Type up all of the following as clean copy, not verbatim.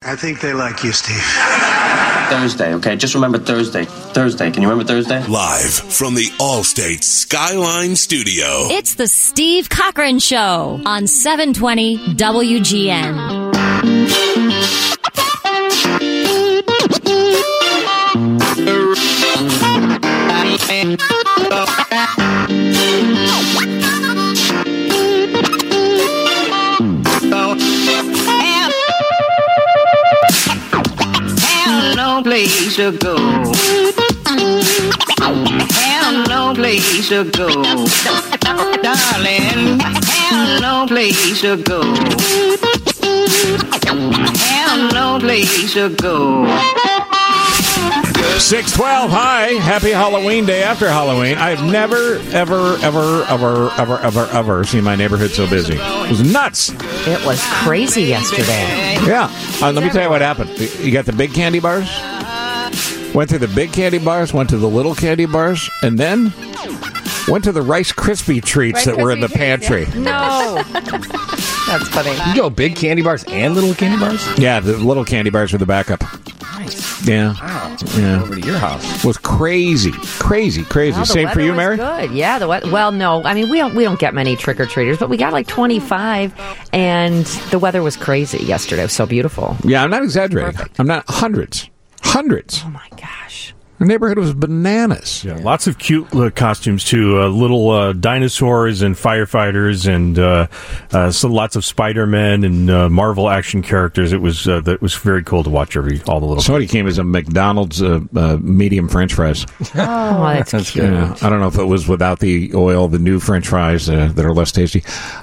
I think they like you, Steve. Thursday, okay? Just remember Thursday. Thursday. Can you remember Thursday? Live from the Allstate Skyline Studio. It's the Steve Cochran Show on 720 WGN. No place to go. Have no place to go. Darling, have no place to go. Have no place to go. 612, hi. Happy Halloween, day after Halloween. I've never, ever seen my neighborhood so busy. It was nuts. It was crazy yesterday. Yeah. Let me tell you what happened. You got the big candy bars, went through the big candy bars, went to the little candy bars, and then went to the Rice Krispie treats that were in the pantry. Yeah. No. That's funny. You go big candy bars and little candy bars? Yeah, the little candy bars were the backup. Nice. Yeah. Wow. Yeah. Over to your house. It was crazy. Well, Same for you, Mary? Good. Yeah. Well, no. I mean, we don't get many trick or treaters, but we got like 25, and the weather was crazy yesterday. It was so beautiful. Yeah, I'm not exaggerating. Perfect. I'm not hundreds. Oh my gosh. The neighborhood was bananas. Yeah, lots of cute costumes too. Little dinosaurs and firefighters, and so lots of Spider-Man and Marvel action characters. It was that was very cool to watch all the little. Somebody came as a McDonald's medium French fries. Oh, that's cute. Yeah, I don't know if it was without the oil, the new French fries that are less tasty.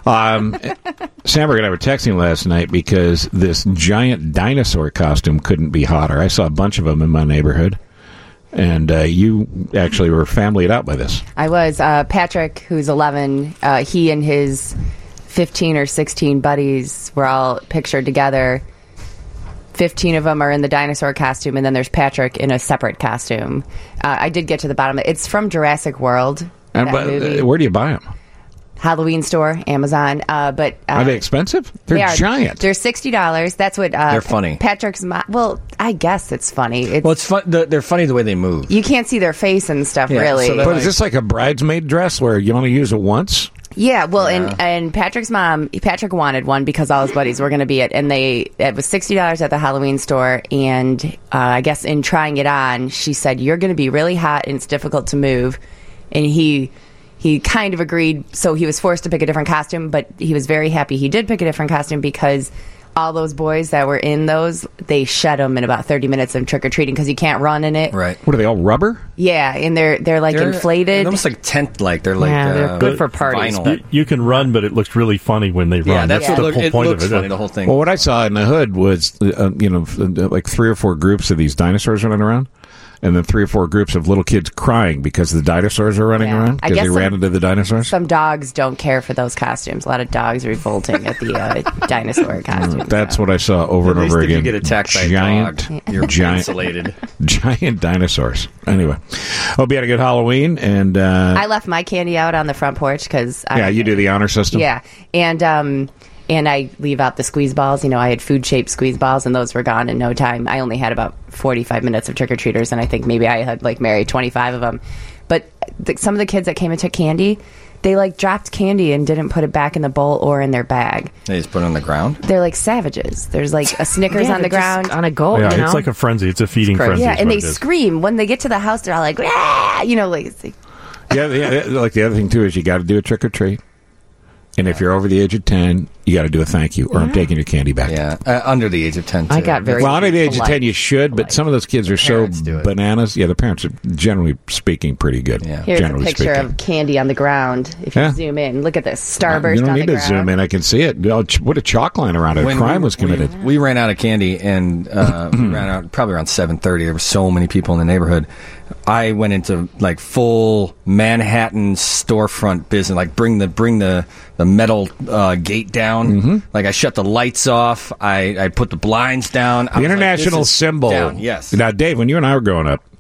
Samberg and I were texting last night because this giant dinosaur costume couldn't be hotter. I saw a bunch of them in my neighborhood. And you actually were familyed out by this. I was. Patrick, who's 11, he and his 15 or 16 buddies were all pictured together. 15 of them are in the dinosaur costume, and then there's Patrick in a separate costume. I did get to the bottom of it. It's from Jurassic World. And where do you buy them? Halloween store, Amazon. But are they expensive? They're giant. They're $60. That's what they're funny. Patrick's mom. Well, I guess it's funny. It's fun. They're funny the way they move. You can't see their face and stuff, really. So but is this like a bridesmaid dress where you only use it once? Yeah, well, and Patrick's mom, Patrick wanted one because all his buddies were going to be it, and it was $60 at the Halloween store, and I guess in trying it on, she said, "You're going to be really hot and it's difficult to move," and he kind of agreed, so he was forced to pick a different costume, but he was very happy he did pick a different costume because all those boys that were in those, they shed them in about 30 minutes of trick-or-treating because you can't run in it. Right. What are they, all rubber? Yeah, and they're like inflated. They're almost like tent-like. They're like they're good for parties. You can run, but it looks really funny when they run. Yeah, that's the whole point of it. Funny, the whole thing. Well, what I saw in the hood was, like 3 or 4 groups of these dinosaurs running around. And then 3 or 4 groups of little kids crying because the dinosaurs are running around because they ran into the dinosaurs. Some dogs don't care for those costumes. A lot of dogs are revolting at the dinosaur costumes. That's what I saw over and over again. If you get attacked by a dog, you're insulated. Giant dinosaurs. Anyway, hope you had a good Halloween. And I left my candy out on the front porch because you do the honor system. Yeah, and I leave out the squeeze balls. I had food-shaped squeeze balls, and those were gone in no time. I only had about 45 minutes of trick-or-treaters, and I think maybe I had, like Mary, 25 of them. But some of the kids that came and took candy, they, dropped candy and didn't put it back in the bowl or in their bag. They just put it on the ground? They're like savages. There's, a Snickers on the ground. On a go, Yeah, it's like a frenzy. It's a feeding frenzy. Yeah, and they scream. When they get to the house, they're all like, ah! It's like... Yeah, like the other thing, too, is you got to do a trick-or-treat. And if you're over the age of 10, you got to do a thank you, or I'm taking your candy back. Yeah, under the age of 10, too. I got very under the age of 10, you should, but some of those kids are so bananas. Yeah, the parents are, generally speaking, pretty good. Yeah. Here's a picture of candy on the ground. If you zoom in, look at this. Starburst on the ground. You don't need to zoom in. I can see it. What a chalk line around it. A crime was committed. We ran out of candy, and we ran out probably around 7:30. There were so many people in the neighborhood. I went into full Manhattan storefront business, bring the metal gate down. Mm-hmm. I shut the lights off. I put the blinds down. The international symbol. Down. Yes. Now, Dave, when you and I were growing up,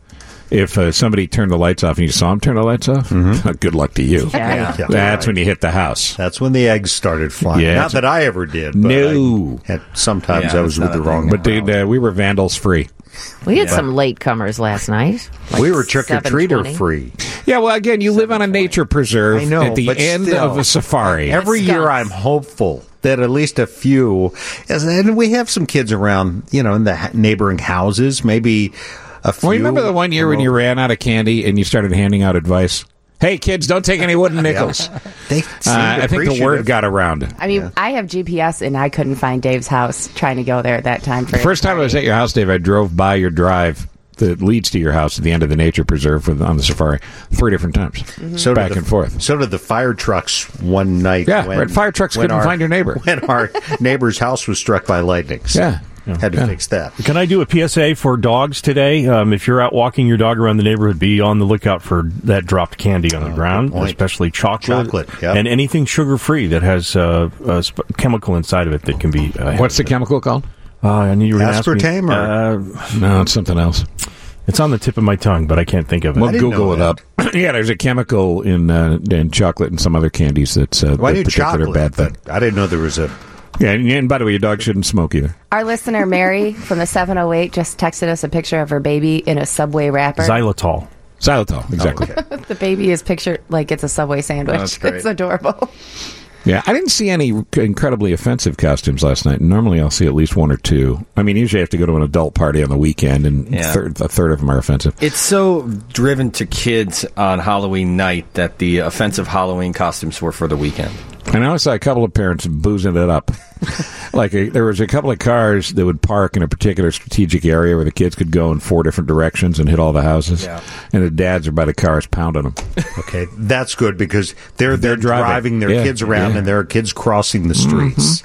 if somebody turned the lights off and you saw them turn the lights off, good luck to you. Yeah. That's when you hit the house. That's when the eggs started flying. Yeah. Not that I ever did. But No. sometimes Yeah, I was that's with the not a wrong. thing. But dude, we were vandals free. We had some late comers last night. Like we were trick-or-treater 7:20. free. Yeah, well, again, you live on a nature preserve I know, at the but end still. of a safari. Every year Skunks. I'm hopeful that at least a few, and we have some kids around, in the neighboring houses, maybe a few. Well, remember the one year when you ran out of candy and you started handing out advice? Hey, kids, don't take any wooden nickels. They I think the word got around. I mean, I have GPS and I couldn't find Dave's house trying to go there at that time. For First time I was at your house, Dave, I drove by your drive that leads to your house at the end of the nature preserve on the safari 3 different times. So back did and forth. So did the fire trucks one night. Yeah, right, fire trucks couldn't find your neighbor. When our neighbor's house was struck by lightning. So Yeah. had to fix that. Can I do a PSA for dogs today? If you're out walking your dog around the neighborhood, be on the lookout for that dropped candy on the ground, point. especially chocolate, Yep. and anything sugar-free that has a chemical inside of it that can be. What's the chemical called? I knew you were going to ask me. Aspartame No, it's something else. It's on the tip of my tongue, but I can't think of it. We'll didn't Google know it up. Yeah, there's a chemical in chocolate and some other candies that's Well, I a knew particular chocolate, bad thing. but I didn't know there was a. Yeah, and by the way, your dog shouldn't smoke either. Our listener, Mary, from the 708, just texted us a picture of her baby in a Subway wrapper. Xylitol. Xylitol, exactly. The baby is pictured like it's a Subway sandwich. That's great. It's adorable. Yeah, I didn't see any incredibly offensive costumes last night. Normally, I'll see at least 1 or 2. I mean, usually I have to go to an adult party on the weekend, and Yeah. a third of them are offensive. It's so driven to kids on Halloween night that the offensive Halloween costumes were for the weekend. And I saw a couple of parents boozing it up. There was a couple of cars that would park in a particular strategic area where the kids could go in 4 different directions and hit all the houses. Yeah. And the dads are by the cars pounding them. Okay, that's good because they're They're driving their Yeah, kids around yeah. and there are kids crossing the streets.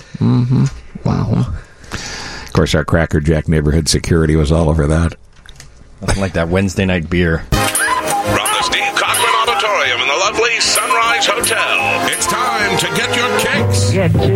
Wow. Of course, our Cracker Jack neighborhood security was all over that. Nothing like that Wednesday night beer. From the Steve Cochran Auditorium in the lovely Sunrise Hotel, it's time to get your kicks.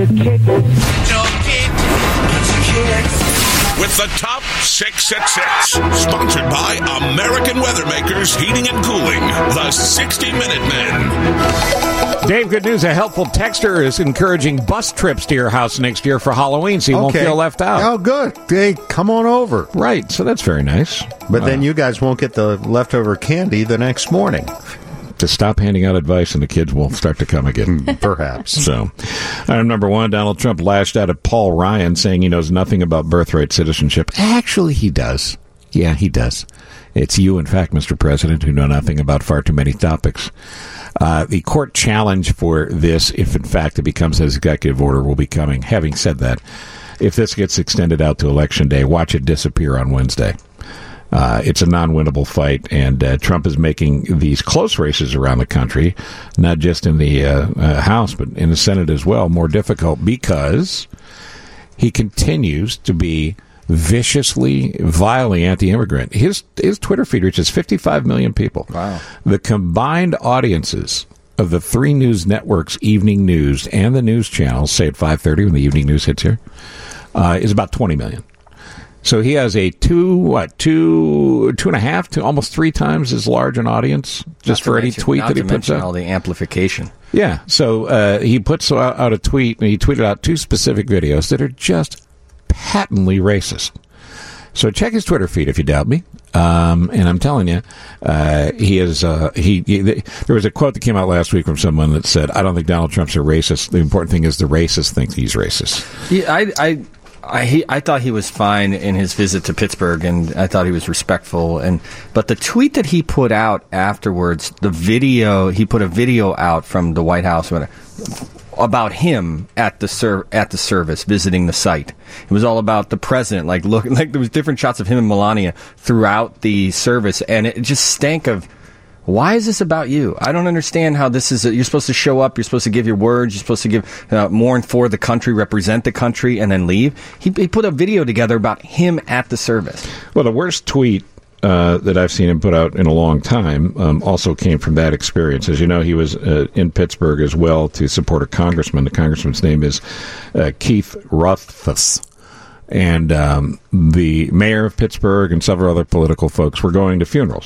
With the Top 6 at 6. Sponsored by American Weathermakers Heating and Cooling. The 60-Minute Men. Dave, good news. A helpful texter is encouraging bus trips to your house next year for Halloween so you won't feel left out. Oh, good. Hey, come on over. Right, so that's very nice. But then you guys won't get the leftover candy the next morning. To stop handing out advice and the kids will start to come again. Perhaps. So, item number 1, Donald Trump lashed out at Paul Ryan, saying he knows nothing about birthright citizenship. Actually, he does. Yeah, he does. It's you, in fact, Mr. President, who know nothing about far too many topics. The court challenge for this, if in fact it becomes an executive order, will be coming. Having said that, if this gets extended out to Election Day, watch it disappear on Wednesday. It's a non-winnable fight, and Trump is making these close races around the country, not just in the House, but in the Senate as well, more difficult because he continues to be viciously, vilely anti-immigrant. His Twitter feed reaches 55 million people. Wow. The combined audiences of the 3 news networks, Evening News, and the news channels, say at 5:30 when the Evening News hits here, is about 20 million. So he has a 2.5 to almost 3 times as large an audience just for any tweet that he puts all out. the amplification. Yeah, so he puts out a tweet, and he tweeted out 2 specific videos that are just patently racist. So check his Twitter feed if you doubt me. And I'm telling you, he is. There was a quote that came out last week from someone that said, "I don't think Donald Trump's a racist. The important thing is the racist thinks he's racist." Yeah, I thought he was fine in his visit to Pittsburgh, and I thought he was respectful. But the tweet that he put out afterwards, he put a video out from the White House about him at the service, visiting the site. It was all about the president, like there was different shots of him and Melania throughout the service, and it just stank of. Why is this about you? I don't understand how this is. You're supposed to show up. You're supposed to give your words. You're supposed to give mourn for the country, represent the country, and then leave. He put a video together about him at the service. Well, the worst tweet that I've seen him put out in a long time also came from that experience. As you know, he was in Pittsburgh as well to support a congressman. The congressman's name is Keith Rothfuss. And the mayor of Pittsburgh and several other political folks were going to funerals.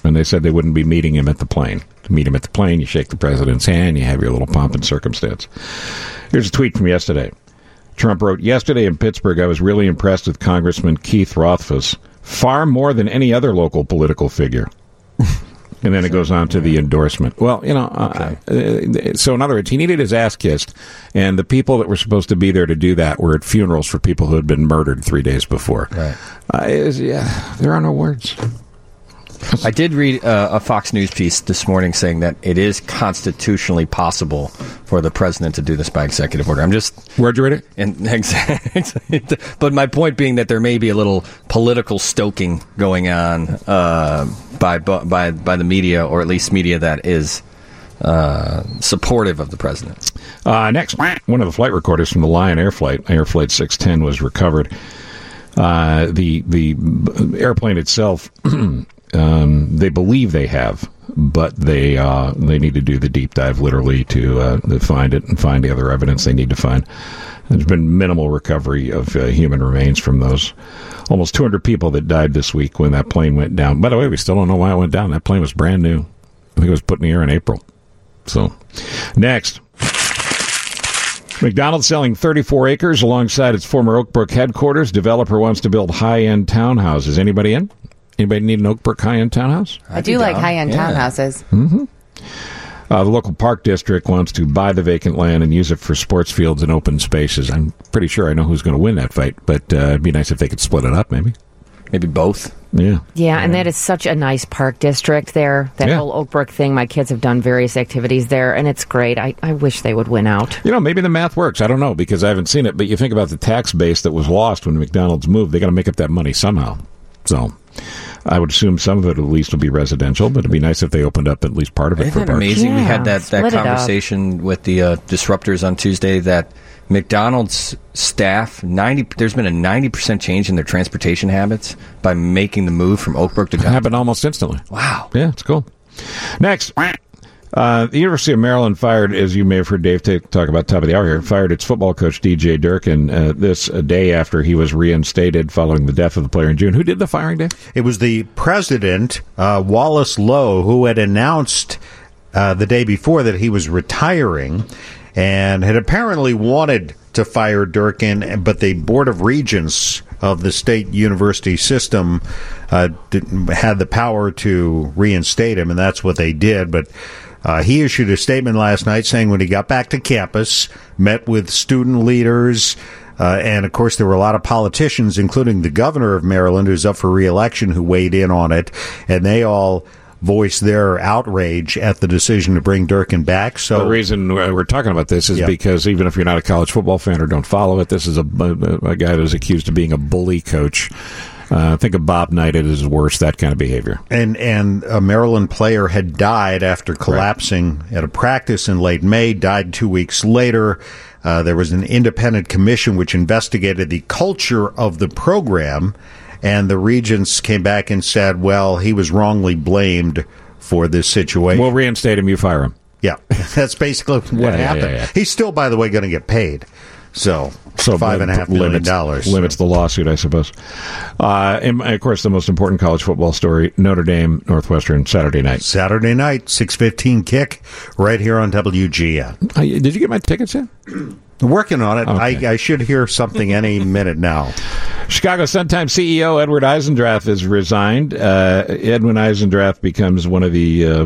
And they said they wouldn't be meeting him at the plane. To meet him at the plane, you shake the president's hand, you have your little pomp and circumstance. Here's a tweet from yesterday. Trump wrote, "Yesterday in Pittsburgh, I was really impressed with Congressman Keith Rothfuss, far more than any other local political figure." And then it goes on to the endorsement. Well, so in other words, he needed his ass kissed, and the people that were supposed to be there to do that were at funerals for people who had been murdered 3 days before. Right. There are no words. I did read a Fox News piece this morning saying that it is constitutionally possible for the president to do this by executive order. Where'd you read it? But my point being that there may be a little political stoking going on by the media, or at least media that is supportive of the president. Next, one of the flight recorders from the Lion Air Flight 610, was recovered. The airplane itself. They believe they have, but they need to do the deep dive literally to find it and find the other evidence they need to find. There's been minimal recovery of human remains from those almost 200 people that died this week when that plane went down. By the way, we still don't know why it went down. That plane was brand new. I think it was put in the air in April. So, next. McDonald's selling 34 acres alongside its former Oak Brook headquarters. Developer wants to build high-end townhouses. Anybody in? Anybody need an Oak Brook high-end townhouse? I do like high-end townhouses. Mm-hmm. The local park district wants to buy the vacant land and use it for sports fields and open spaces. I'm pretty sure I know who's going to win that fight, but it'd be nice if they could split it up, maybe. Maybe both. Yeah. Yeah, and that is such a nice park district there. That whole Oak Brook thing, my kids have done various activities there, and it's great. I wish they would win out. Maybe the math works. I don't know, because I haven't seen it, but you think about the tax base that was lost when McDonald's moved. They got to make up that money somehow. So I would assume some of it at least will be residential, but it'd be nice if they opened up at least part of it for parks. Amazing. Yeah, we had that conversation with the disruptors on Tuesday that McDonald's staff, there's been a 90% change in their transportation habits by making the move from Oak Brook to Gunn. Happened almost instantly. Wow. Yeah, it's cool. Next. The University of Maryland fired, as you may have heard Dave talk about top of the hour here, fired its football coach, DJ Durkin, this day after he was reinstated following the death of the player in June. Who did the firing, Dave? It was the president, Wallace Lowe, who had announced the day before that he was retiring and had apparently wanted to fire Durkin, but the Board of Regents of the state university system had the power to reinstate him, and that's what they did. But he issued a statement last night saying when he got back to campus, met with student leaders, and of course there were a lot of politicians, including the governor of Maryland, who's up for re-election, who weighed in on it, and they all voiced their outrage at the decision to bring Durkin back. So the reason we're talking about this is because even if you're not a college football fan or don't follow it, this is a guy who's accused of being a bully coach. Think of Bob Knight at his worst, that kind of behavior. And a Maryland player had died after collapsing at a practice in late May, died 2 weeks later. There was an independent commission which investigated the culture of the program, and the regents came back and said, well, he was wrongly blamed for this situation. We'll reinstate him, you fire him. Yeah, that's basically what happened. Yeah. He's still, by the way, going to get paid. So $5.5 million. Limits the lawsuit, I suppose. And, of course, the most important college football story, Notre Dame, Northwestern, Saturday night. Saturday night, 6:15 kick, right here on WGN. Did you get my tickets yet? Working on it. Okay. I should hear something any minute now. Chicago Sun-Times CEO Edward Eisendrath has resigned. Edwin Eisendrath becomes one of the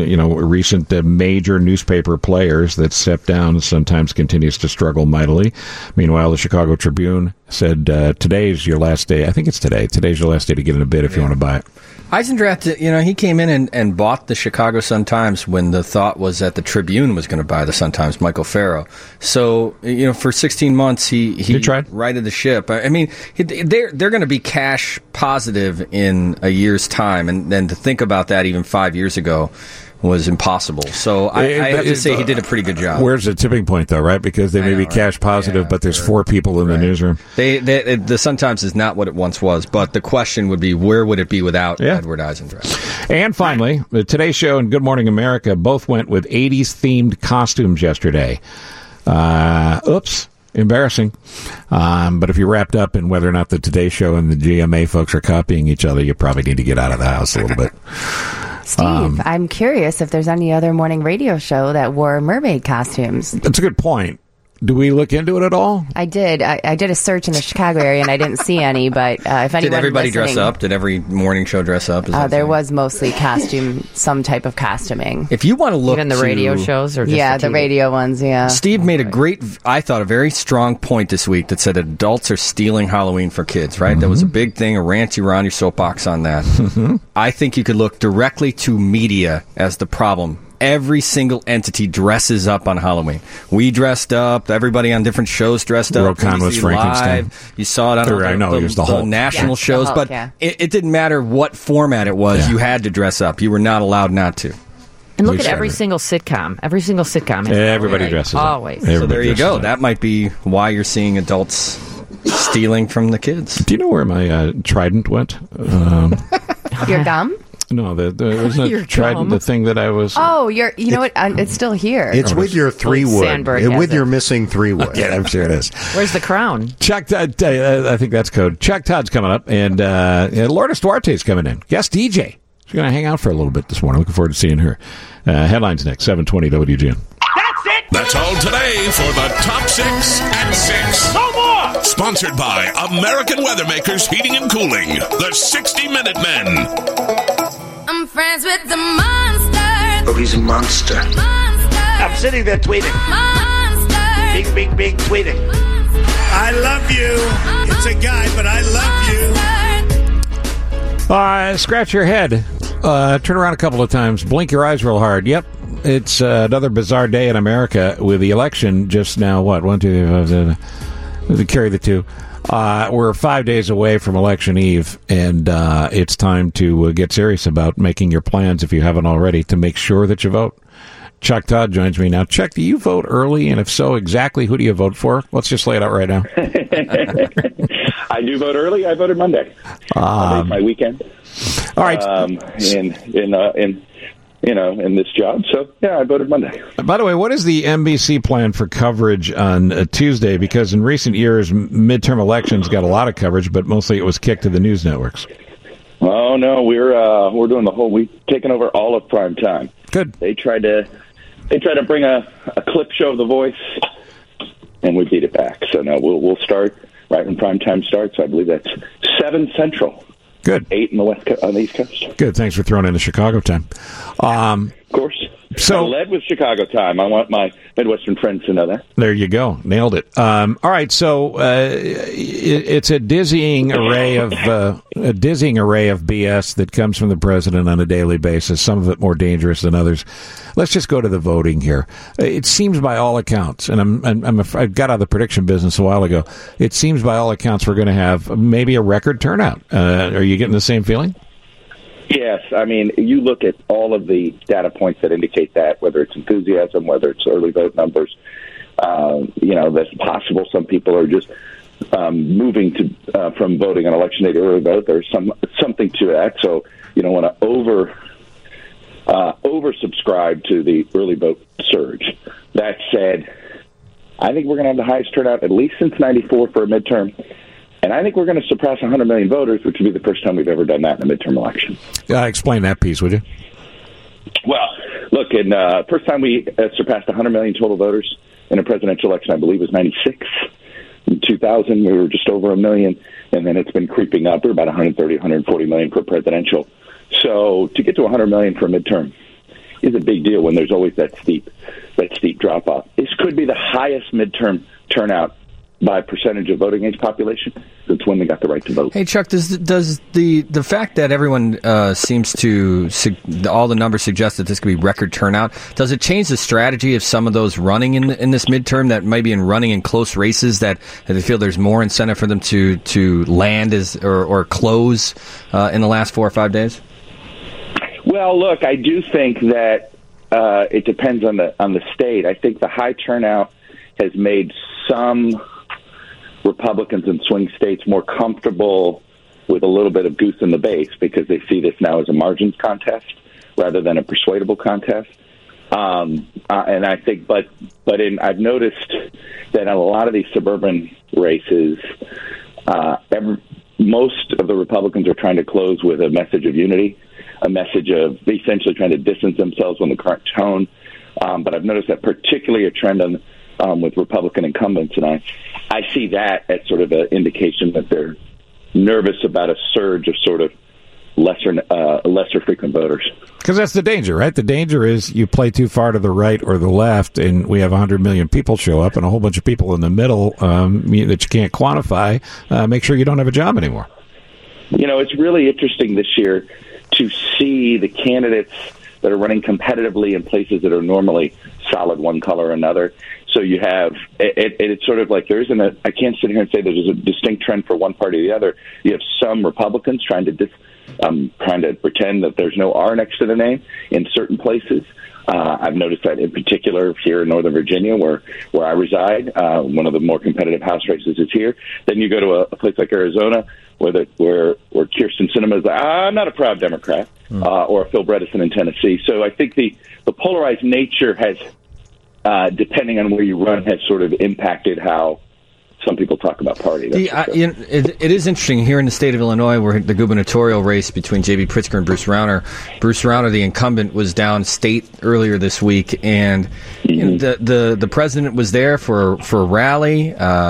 recent major newspaper players that stepped down. Sun-Times continues to struggle mightily. Meanwhile, the Chicago Tribune said today's your last day. I think it's today. Today's your last day to get in a bid if you want to buy it. Eisendrath, he came in and bought the Chicago Sun-Times when the thought was that the Tribune was going to buy the Sun-Times, Michael Farrow. So, for 16 months, he tried. righted the ship. I mean, they're going to be cash positive in a year's time, and then to think about that even 5 years ago was impossible. So I have to say he did a pretty good job. Where's the tipping point, though, right? Because they may be cash positive, but there's 4 people in the newsroom. The Sun-Times is not what it once was, but the question would be, where would it be without Edward Eisendrath? And finally, the Today Show and Good Morning America both went with 80s-themed costumes yesterday. Oops. Embarrassing. But if you're wrapped up in whether or not the Today Show and the GMA folks are copying each other, you probably need to get out of the house a little bit. Steve, I'm curious if there's any other morning radio show that wore mermaid costumes. That's a good point. Do we look into it at all? I did. I did a search in the Chicago area, and I didn't see any. But if anyone Did everybody listening, dress up? Did every morning show dress up? There was mostly some type of costuming. If you want to look Even the radio shows, or just the TV? radio ones, yeah. Steve made a very strong point this week that said adults are stealing Halloween for kids, right? That was a big thing, a rant. You were on your soapbox on that. I think you could look directly to media as the problem. Every single entity dresses up on Halloween. We dressed up. Everybody on different shows dressed up. Rokan was Frankenstein. Live. You saw it on he was the Hulk. national shows. the Hulk, but it didn't matter what format it was. Yeah. You had to dress up. You were not allowed not to. And look at every single sitcom. Every single sitcom. has Everybody Halloween. dresses up. Always. So there you go. Up. That might be why you're seeing adults stealing from the kids. Do you know where my Trident went? Your gum? No, there wasn't Your a Trident, gum. the thing that I was... Oh, you know what? It's still here. It's with your 3-wood. Sandberg has With it. your missing 3-wood. Yeah, I'm sure it is. Where's the crown? Chuck, I think that's code. Chuck Todd's coming up, and Lourdes Duarte's coming in. Guest DJ. She's going to hang out for a little bit this morning. Looking forward to seeing her. Headlines next, 7:20 WGN. That's all today for the Top 6 at 6. No more! Sponsored by American Weathermakers Heating and Cooling, the 60-Minute Men. I'm friends with the monster. Oh, he's a monster. I'm sitting there tweeting. Monster. Big tweeting. I love you. It's a guy, but I love you. Scratch your head. Turn around a couple of times. Blink your eyes real hard. Yep. It's another bizarre day in America with the election just now. What? 1, 2, 3, carry the 2. We're 5 days away from Election Eve, and it's time to get serious about making your plans, if you haven't already, to make sure that you vote. Chuck Todd joins me now. Chuck, do you vote early? And if so, exactly who do you vote for? Let's just lay it out right now. I do vote early. I voted Monday. Monday's my weekend. All right. In this job. So, yeah, I voted Monday. By the way, what is the NBC plan for coverage on Tuesday? Because in recent years, midterm elections got a lot of coverage, but mostly it was kicked to the news networks. Oh, no, we're doing the whole week, taking over all of prime time. Good. They tried to bring a clip show of The Voice, and we beat it back. So, no, we'll start right when prime time starts. I believe that's 7 Central. Good. 8 in on the East Coast. Good. Thanks for throwing in the Chicago time. Of course. So I led with Chicago time. I want my Midwestern friends to know that. There you go. Nailed it. All right. So it's a dizzying array of BS that comes from the president on a daily basis. Some of it more dangerous than others. Let's just go to the voting here. It seems by all accounts, and I got out of the prediction business a while ago. It seems by all accounts we're going to have maybe a record turnout. Are you getting the same feeling? Yes. I mean, you look at all of the data points that indicate that, whether it's enthusiasm, whether it's early vote numbers, that's possible. Some people are just moving to from voting on election day to early vote. There's something to that. So you don't want to oversubscribe to the early vote surge. That said, I think we're going to have the highest turnout at least since '94 for a midterm. And I think we're going to surpass 100 million voters, which would be the first time we've ever done that in a midterm election. Explain that piece, would you? Well, look, first time we surpassed 100 million total voters in a presidential election, I believe, was '96. In 2000, we were just over a million, and then it's been creeping up. We're about 130, 140 million for presidential. So to get to 100 million for a midterm is a big deal when there's always that steep drop-off. This could be the highest midterm turnout by percentage of voting age population since when they got the right to vote. Hey, Chuck, does the fact that everyone seems to all the numbers suggest that this could be record turnout, does it change the strategy of some of those running in this midterm that might be running in close races that they feel there's more incentive for them to land or close in the last 4 or 5 days? Well, look, I do think that it depends on the state. I think the high turnout has made some Republicans in swing states more comfortable with a little bit of goose in the base because they see this now as a margins contest rather than a persuadable contest. And I think, I've noticed that in a lot of these suburban races, most of the Republicans are trying to close with a message of unity. a message of essentially trying to distance themselves from the current tone. But I've noticed that particularly a trend with Republican incumbents, and I see that as sort of an indication that they're nervous about a surge of sort of lesser frequent voters. Because that's the danger, right? The danger is you play too far to the right or the left, and we have 100 million people show up, and a whole bunch of people in the middle that you can't quantify. Make sure you don't have a job anymore. It's really interesting this year to see the candidates that are running competitively in places that are normally solid one color or another. So you have it's sort of like I can't sit here and say there's a distinct trend for one party or the other. You have some Republicans trying to pretend that there's no R next to the name in certain places. I've noticed that in particular here in Northern Virginia, where I reside. One of the more competitive House races is here. Then you go to a place like Arizona, where Kyrsten Sinema is like, I'm not a proud Democrat, or Phil Bredesen in Tennessee. So I think the polarized nature has, depending on where you run, has sort of impacted how some people talk about party. It is interesting here in the state of Illinois, where the gubernatorial race between J.B. Pritzker and Bruce Rauner. Bruce Rauner, the incumbent, was downstate earlier this week, and the president was there for a rally.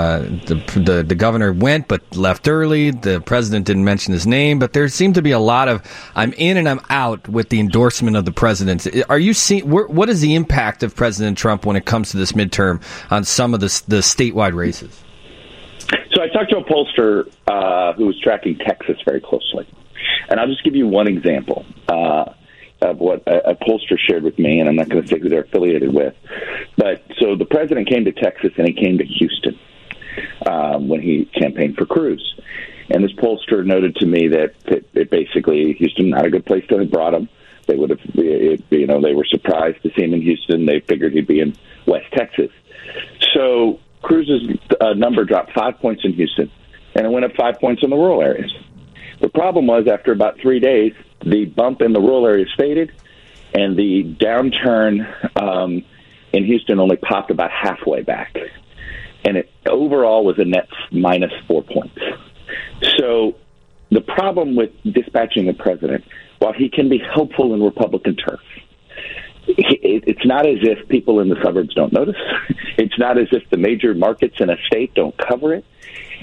The governor went but left early. The president didn't mention his name, but there seemed to be a lot of I'm in and I'm out with the endorsement of the president. Are you seeing what is the impact of President Trump when it comes to this midterm on some of the statewide races? So I talked to a pollster who was tracking Texas very closely. And I'll just give you one example of what a pollster shared with me, and I'm not going to say who they're affiliated with. But so the president came to Texas, and he came to Houston when he campaigned for Cruz. And this pollster noted to me that basically Houston, not a good place to have brought him. They would have, they were surprised to see him in Houston. They figured he'd be in West Texas. So Cruz's number dropped 5 points in Houston, and it went up 5 points in the rural areas. The problem was, after about 3 days, the bump in the rural areas faded, and the downturn in Houston only popped about halfway back. And it overall was a net minus 4 points. So the problem with dispatching the president, while he can be helpful in Republican turf, it's not as if people in the suburbs don't notice. It's not as if the major markets in a state don't cover it,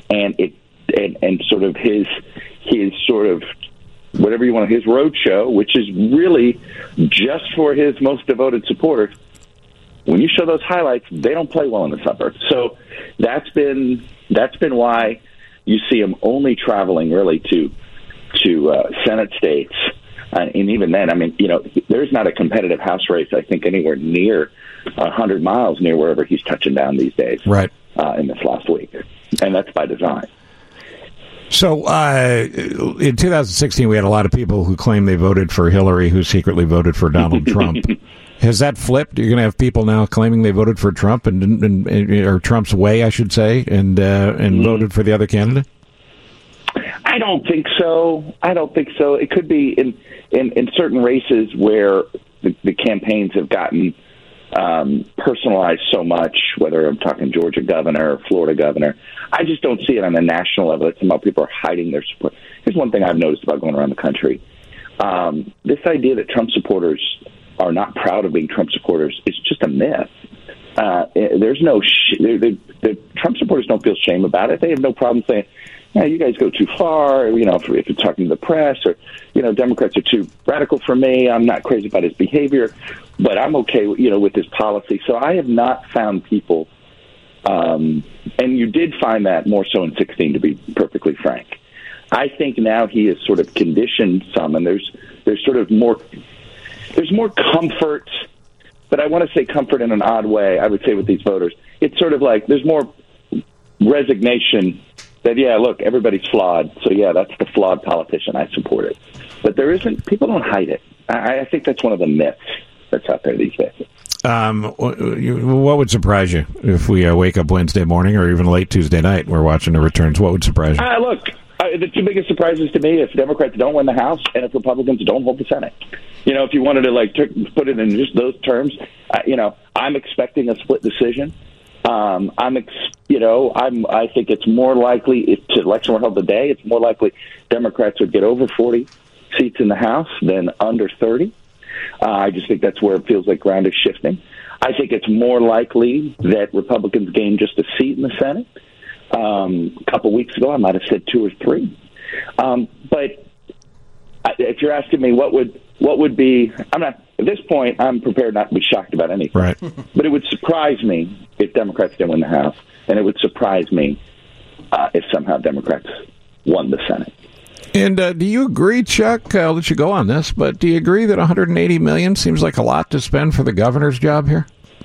and sort of his sort of whatever you want, his road show, which is really just for his most devoted supporters. When you show those highlights, they don't play well in the suburbs. So that's been why you see him only traveling really to Senate states. And even then, I mean, there's not a competitive House race, I think, anywhere near 100 miles near wherever he's touching down these days. Right. In this last week. And that's by design. So in 2016, we had a lot of people who claimed they voted for Hillary who secretly voted for Donald Trump. Has that flipped? You're going to have people now claiming they voted for Trump or Trump's way, I should say, and voted for the other candidate? I don't think so. It could be in certain races where the campaigns have gotten personalized so much, whether I'm talking Georgia governor or Florida governor. I just don't see it on a national level. It's about people are hiding their support. Here's one thing I've noticed about going around the country. This idea that Trump supporters are not proud of being Trump supporters is just a myth. There's no the Trump supporters don't feel shame about it. They have no problem saying, "Yeah, you guys go too far." If you're talking to the press, or Democrats are too radical for me. I'm not crazy about his behavior, but I'm okay, with his policy. So I have not found people, and you did find that more so in 2016, to be perfectly frank. I think now he has sort of conditioned some, and there's sort of more comfort. But I want to say comfort in an odd way. I would say with these voters, it's sort of like there's more resignation that, yeah, look, everybody's flawed. So, yeah, that's the flawed politician. I support it. But there isn't, people don't hide it. I think that's one of the myths that's out there these days. What would surprise you if we wake up Wednesday morning or even late Tuesday night, we're watching the returns? What would surprise you? Look, the two biggest surprises to me, if Democrats don't win the House and if Republicans don't hold the Senate. If you wanted to put it in just those terms, I'm expecting a split decision. I think it's more likely if the election were held today, it's more likely Democrats would get over 40 seats in the House than under 30. I just think that's where it feels like ground is shifting. I think it's more likely that Republicans gain just a seat in the Senate. A couple weeks ago, I might have said 2 or 3. But if you're asking me what would be, I'm not at this point. I'm prepared not to be shocked about anything. Right. But it would surprise me if Democrats didn't win the House, and it would surprise me if somehow Democrats won the Senate. And do you agree, Chuck? I'll let you go on this, but do you agree that $180 million seems like a lot to spend for the governor's job here?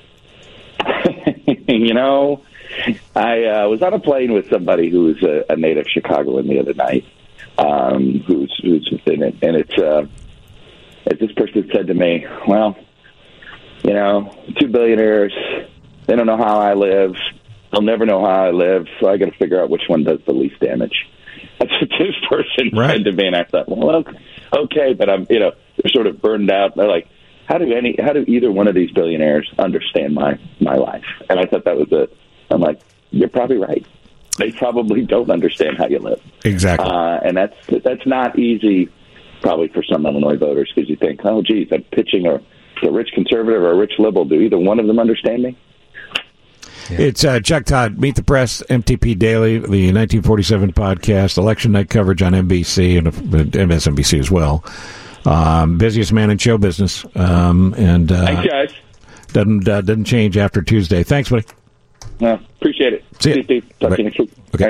You know, I was on a plane with somebody who was a native Chicagoan the other night, who's in it, and it's as this person said to me, well, you know, 2 billionaires, they don't know how I live, they'll never know how I live, so I got to figure out which one does the least damage. That's what this person said to me, and I thought, well, okay, but I'm, you know, they're sort of burned out. They're like, how do either one of these billionaires understand my life? And I thought that was I'm like, you're probably right. They probably don't understand how you live. Exactly. And that's not easy, probably for some Illinois voters, because you think, oh, geez, I'm pitching a rich conservative or a rich liberal. Do either one of them understand me? Yeah. It's Chuck Todd, Meet the Press, MTP Daily, the 1947 podcast, election night coverage on NBC and MSNBC as well. Busiest man in show business. And thanks, guys. Doesn't change after Tuesday. Thanks, buddy. Appreciate it. See you, Steve. Talk to you next week. Okay.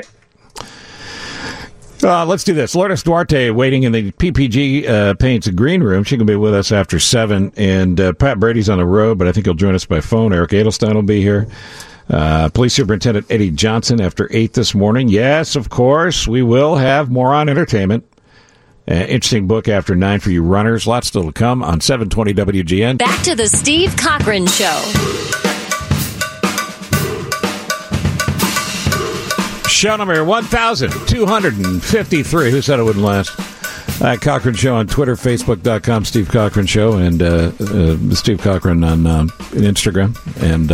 Let's do this. Lourdes Duarte waiting in the PPG Paints green room. She can be with us after 7. And Pat Brady's on the road, but I think he'll join us by phone. Eric Edelstein will be here. Police Superintendent Eddie Johnson after 8 this morning. Yes, of course, we will have more on entertainment. Interesting book after 9 for you runners. Lots still to come on 720 WGN. Back to the Steve Cochran Show. Show number 1,253. Who said it wouldn't last? Cochran Show on Twitter, Facebook.com, Steve Cochran Show, and Steve Cochran on Instagram. And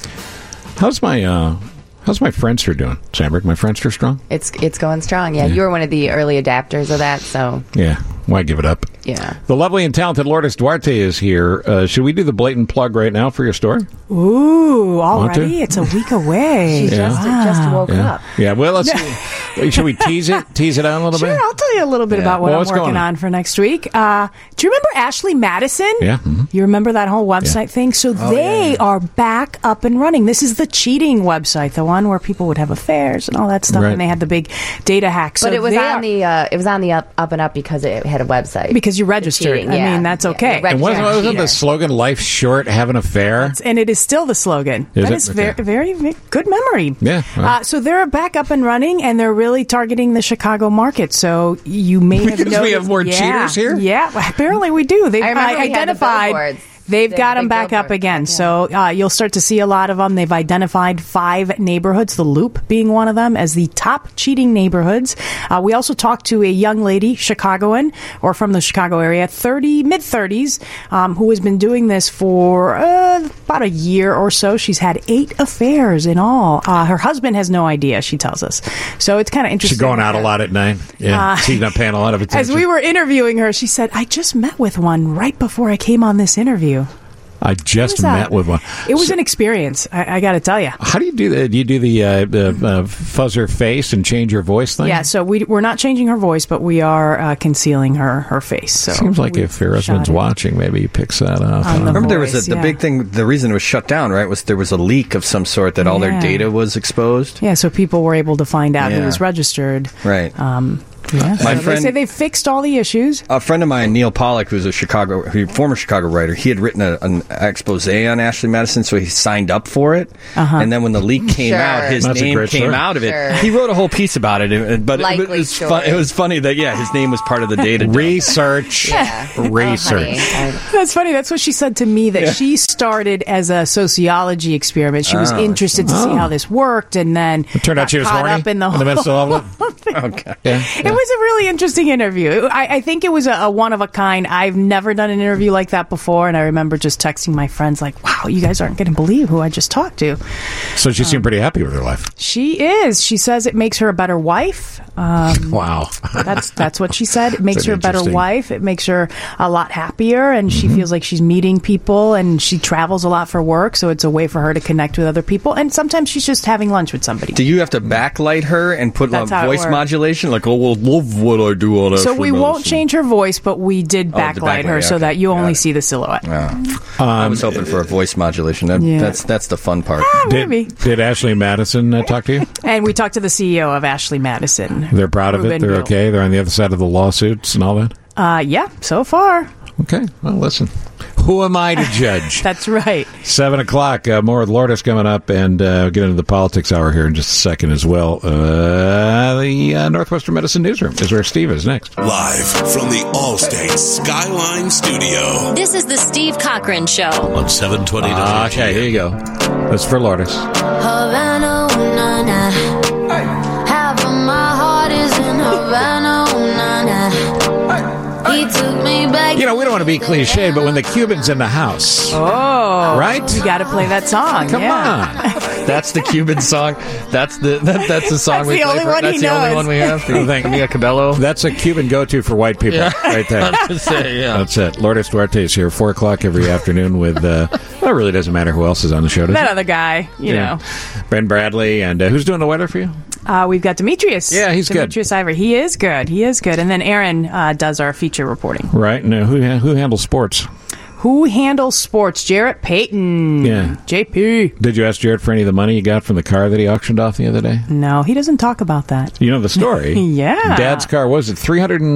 how's my Friendster doing, Sandberg? My Friendster strong? It's going strong. Yeah, you were one of the early adapters of that, so yeah. Why give it up? Yeah. The lovely and talented Lourdes Duarte is here. Should we do the blatant plug right now for your story? Ooh, already? It's a week away. She just woke up. Yeah, well, let's see. Should we tease it out a little bit? Sure, I'll tell you a little bit about what I'm working on for next week. Do you remember Ashley Madison? Yeah. Mm-hmm. You remember that whole website thing? So they are back up and running. This is the cheating website, the one where people would have affairs and all that stuff, and they had the big data hack. But it was on the up and up because it had a website. Because you registered. I mean, that's okay. And wasn't the slogan "Life's short, have an affair"? And it is still the slogan. That is very, very good memory. Yeah. Well. So they're back up and running, and they're really targeting the Chicago market. So you may have noticed. We have more cheaters here? Yeah, apparently we do. They've identified. They've got them back up again. So you'll start to see a lot of them. They've identified 5 neighborhoods, the Loop being one of them, as the top cheating neighborhoods. We also talked to a young lady, Chicagoan, or from the Chicago area, mid-30s, who has been doing this for about a year or so. She's had 8 affairs in all. Her husband has no idea, she tells us. So it's kind of interesting. She's going out a lot at night. Yeah, she's not paying a lot of attention. As we were interviewing her, she said, I just met with one right before I came on this interview. I just met with one. It was an experience, I got to tell you. How do you do that? Do you do the fuzz her face and change her voice thing? Yeah, so we're not changing her voice, but we are concealing her face. So seems like if your husband's watching, maybe he picks that up. I remember there was the big thing, the reason it was shut down, right, was there was a leak of some sort that all their data was exposed. Yeah, so people were able to find out who was registered. Right. Yeah, my friend, they say they've fixed all the issues. A friend of mine, Neil Pollack, who's a former Chicago writer, he had written an expose on Ashley Madison, so he signed up for it. And then when the leak came out, his name came out of it. He wrote a whole piece about it, but it was funny that his name was part of the data. Research. Research. That's funny. That's what she said to me, that she started as a sociology experiment. She was interested to see how this worked, and then it turned out she was horny up in the midst of all of it. Okay. It was a really interesting interview. I think it was a one of a kind. I've never done an interview like that before, and I remember just texting my friends like, wow, you guys aren't going to believe who I just talked to. So she seemed pretty happy with her life. She is. She says it makes her a better wife. Wow. That's what she said. It makes That's her a better interesting. wife. It makes her a lot happier, and she feels like she's meeting people, and she travels a lot for work, so it's a way for her to connect with other people. And sometimes she's just having lunch with somebody. Do you have to backlight her and put That's how it voice works. modulation? Like, oh, well, love what I do on So Ashley we won't Madison. change her voice, but we did Oh, the backlight her backlight, so okay. that you Got only it. see the silhouette. I was hoping for a voice modulation. Yeah. That's the fun part. Maybe. Did Ashley Madison talk to you? And we talked to the CEO of Ashley Madison. They're proud of it. Ruben They're Hill. okay. They're on the other side of the lawsuits and all that. Yeah, so far. Okay. Well, listen. Who am I to judge? That's right. 7 o'clock. More with Lourdes coming up, and get into the politics hour here in just a second as well. The Northwestern Medicine Newsroom is where Steve is next. Live from the Allstate Skyline Studio This is the Steve Cochran Show. on 720 WGN. Okay, here you go. That's for Lourdes. Havana, ooh, na, na. Half of my heart is in Havana, ooh, na, na. He took me back. You know, we don't want to be cliche, but when the Cuban's in the house, Oh. right? You got to play that song. Come yeah. on. That's the Cuban song. That's the song That's we the play only for. one That's he the only knows. one we have. I think- Camila Cabello. That's a Cuban go-to for white people, right there. That's it. Lourdes Duarte is here 4 o'clock every afternoon with, well, it really doesn't matter who else is on the show, does That it? other guy, you know. Ben Bradley, and who's doing the weather for you? We've got Demetrius. Yeah, he's good. Demetrius Ivory. He is good. He is good. And then Aaron does our feature reporting. Right. And who handles sports? Who handles sports? Jarrett Payton. Yeah. JP. Did you ask Jared for any of the money you got from the car that he auctioned off the other day? No, he doesn't talk about that. You know the story. Yeah. Dad's car, was it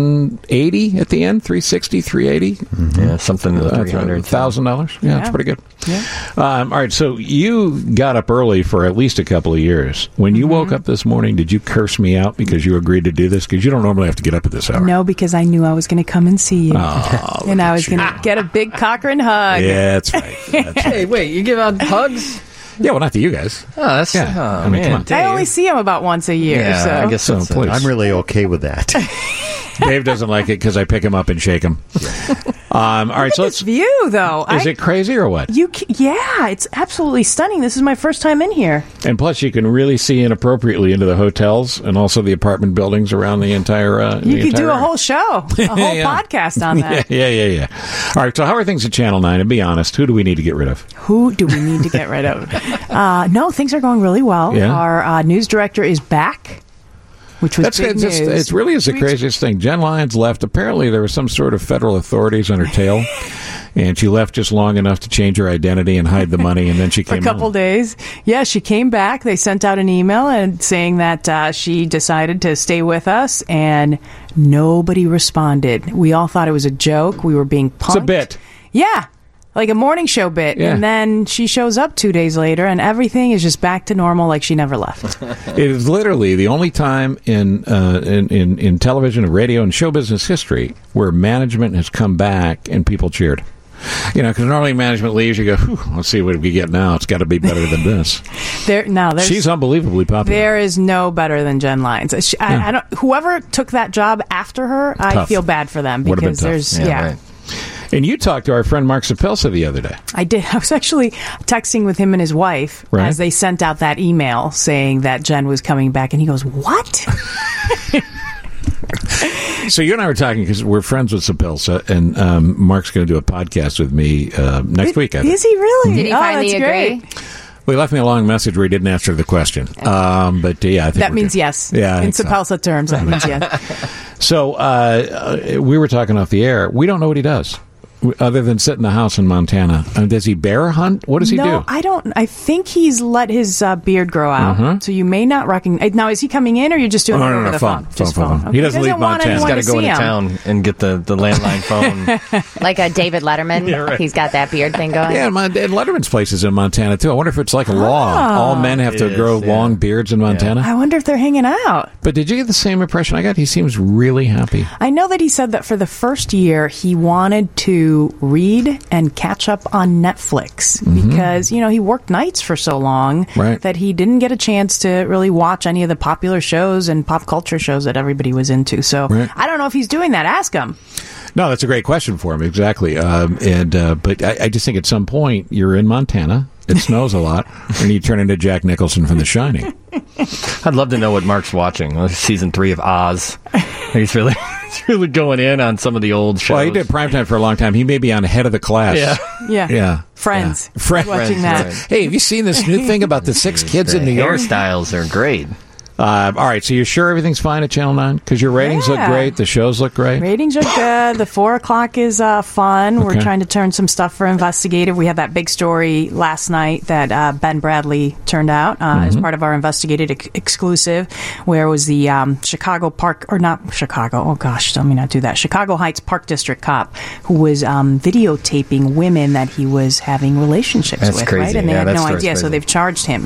380 at the end? 360, 380? Yeah, something to the $300,000. $1,000? Yeah, that's pretty good. Yeah. All right, so you got up early for at least a couple of years. When you woke up this morning, did you curse me out because you agreed to do this? Because you don't normally have to get up at this hour. No, because I knew I was going to come and see you. Oh, and I was going to get a big Cochran hug. Yeah, that's right. Hey, wait, you give out hugs? Yeah, well, not to you guys. Oh, that's Yeah. oh, I mean, come man, on. Dave. I only see him about once a year. Yeah, so. I guess So, that's please. I'm really okay with that. Dave doesn't like it because I pick him up and shake him. All right, so This let's. view, though. Is it crazy or what? Yeah, it's absolutely stunning. This is my first time in here. And plus, you can really see inappropriately into the hotels and also the apartment buildings around the entire. You could do a whole show, a whole Yeah. podcast on that. Yeah. All right, so how are things at Channel 9? And be honest, who do we need to get rid of? Who do we need to get rid of? No, things are going really well. Yeah. Our news director is back, which was big news. It really is the craziest thing. Jen Lyons left. Apparently, there was some sort of federal authorities on her tail. And she left just long enough to change her identity and hide the money, and then she For came a couple home. days. Yeah, she came back. They sent out an email and saying that she decided to stay with us, and nobody responded. We all thought it was a joke. We were being punked. It's a bit. Yeah, like a morning show bit. Yeah. And then she shows up 2 days later, and everything is just back to normal, like she never left. It is literally the only time in television and radio and show business history where management has come back and people cheered. You know, because normally management leaves, you go, "Whew, let's see what we get now. It's got to be better than this." There's She's unbelievably popular. There is no better than Jen Lyons. I don't. Whoever took that job after her, I Tough. feel bad for them Would have been because tough. there's right. And you talked to our friend Mark Sapelsa the other day. I did. I was actually texting with him and his wife Right. as they sent out that email saying that Jen was coming back, and he goes, "What?" So you and I were talking because we're friends with Sapelsa, and Mark's going to do a podcast with me next week. I think. Is he really? Did he Oh, finally that's agree? great. Well, he left me a long message where he didn't answer the question. But yeah, I think That we're means good. yes. Yeah, I in think so. Sapelsa terms, that means yes. So we were talking off the air. We don't know what he does. Other than sit in the house in Montana. Does he bear hunt? What does he No, do? I don't. I think he's let his beard grow out, so you may not recognize. Now, is he coming in, or you're just doing it over the phone? Just phone. He doesn't leave want Montana. He's anyone got to go see into him. town and get the landline phone. Like a David Letterman. Yeah, right. He's got that beard thing going. Yeah, and Letterman's place is in Montana, too. I wonder if it's like a law. All men have to It grow is, yeah. long beards in Montana. I wonder if they're hanging out. But did you get the same impression I got? He seems really happy. I know that he said that for the first year he wanted to to read and catch up on Netflix because, he worked nights for so long that he didn't get a chance to really watch any of the popular shows and pop culture shows that everybody was into. So I don't know if he's doing that. Ask him. No, that's a great question for him. Exactly. But I just think at some point you're in Montana. It snows a lot, and you turn into Jack Nicholson from The Shining. I'd love to know what Mark's watching. Season 3 of Oz. He's really going in on some of the old shows. Well, he did primetime for a long time. He may be on Head of the Class. Yeah. Friends. Friends. Watching that. Right. Hey, have you seen this new thing about the 6 kids in New York? Hairstyles are great. All right, so you're sure everything's fine at Channel 9? Because your ratings look great, the shows look great. Ratings are good. The 4 o'clock is fun. Okay. We're trying to turn some stuff for investigative. We had that big story last night that Ben Bradley turned out as part of our investigative exclusive, where it was the Chicago Heights Park District cop who was videotaping women that he was having relationships with, crazy. right? And they had no idea, crazy. so they've charged him.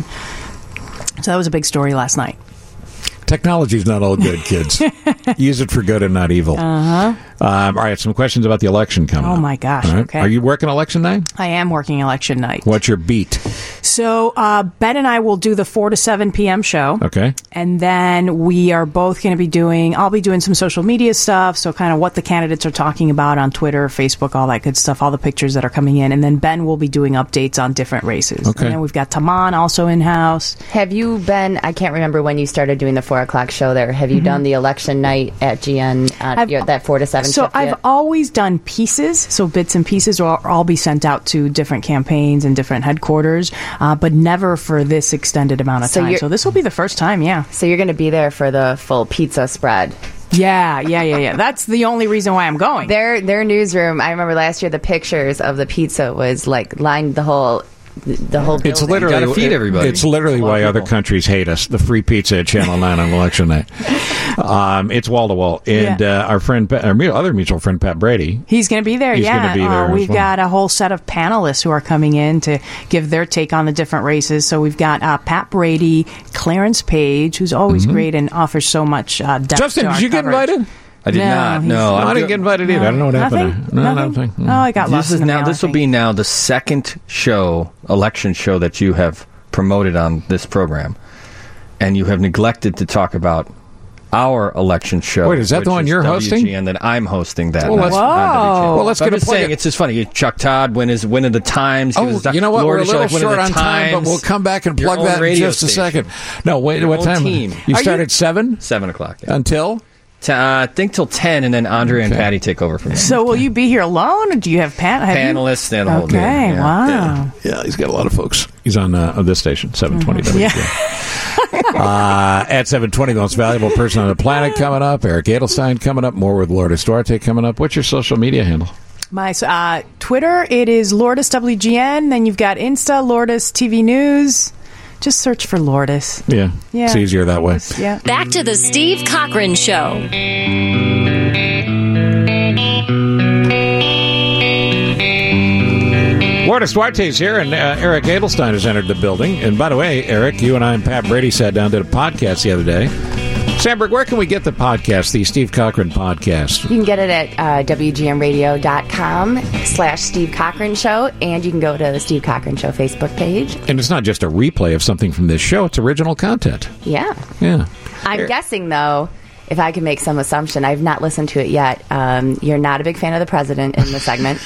So that was a big story last night. Technology's not all good, kids. Use it for good and not evil. All right, some questions about the election coming up. Oh, my gosh. Right. Okay. Are you working election night? I am working election night. What's your beat? So Ben and I will do the 4 to 7 p.m. show. Okay. And then we are both going to be I'll be doing some social media stuff, so kind of what the candidates are talking about on Twitter, Facebook, all that good stuff, all the pictures that are coming in. And then Ben will be doing updates on different races. Okay. And then we've got Taman also in-house. Have you been, I can't remember when you started doing the 4 o'clock show there. Have you done the election night at GN, that 4 to 7 So shift I've yet? always done pieces, so bits and pieces will all be sent out to different campaigns and different headquarters, but never for this extended amount of time. So this will be the first time, yeah. So you're going to be there for the full pizza spread. Yeah. That's the only reason why I'm going. Their newsroom, I remember last year the pictures of the pizza was like lined the whole building. It's literally gotta feed everybody. It's literally why other countries hate us. The free pizza at Channel 9 on election night. It's wall to wall. And our other mutual friend Pat Brady, he's going to be there. He's going to be there. We've got a whole set of panelists who are coming in to give their take on the different races. So we've got Pat Brady, Clarence Page, who's always great and offers so much depth. Justin, to our did you get coverage. invited? I did not. No, I didn't get invited either. I don't know what happened. Nothing? Oh, I got lost in the mail, This will be now the second election show that you have promoted on this program, and you have neglected to talk about our election show. Wait, is that the one you're hosting? And that I'm hosting that. Well, let's get I'm just saying, it's just funny. Chuck Todd, when is the Times? You know what? We're a little show, short on time, but we'll come back and plug that in just a second. No, wait, what time? Team. You start at 7? 7 o'clock. Yeah. Until? I think till 10, and then Andrea and Patty take over from there. So will you be here alone, or do you have panelists and a whole deal? Okay, Yeah. wow. Yeah, he's got a lot of folks. He's on this station, 720. Yeah. At 720, the most valuable person on the planet coming up. Eric Edelstein coming up. More with Lourdes Duarte coming up. What's your social media handle? My Twitter, it is Lourdes WGN. Then you've got Insta, Lourdes TV News. Just search for Lourdes. Yeah. It's easier that way. Yeah. Back to the Steve Cochran Show. Lourdes Duarte's here, and Eric Edelstein has entered the building. And by the way, Eric, you and I and Pat Brady sat down and did a podcast the other day. Sandberg, where can we get the podcast, the Steve Cochran podcast? You can get it at WGNradio.com/Steve Cochran Show, and you can go to the Steve Cochran Show Facebook page. And it's not just a replay of something from this show, it's original content. Yeah. Yeah. I'm guessing, though, if I can make some assumption, I've not listened to it yet. You're not a big fan of the president in the segment.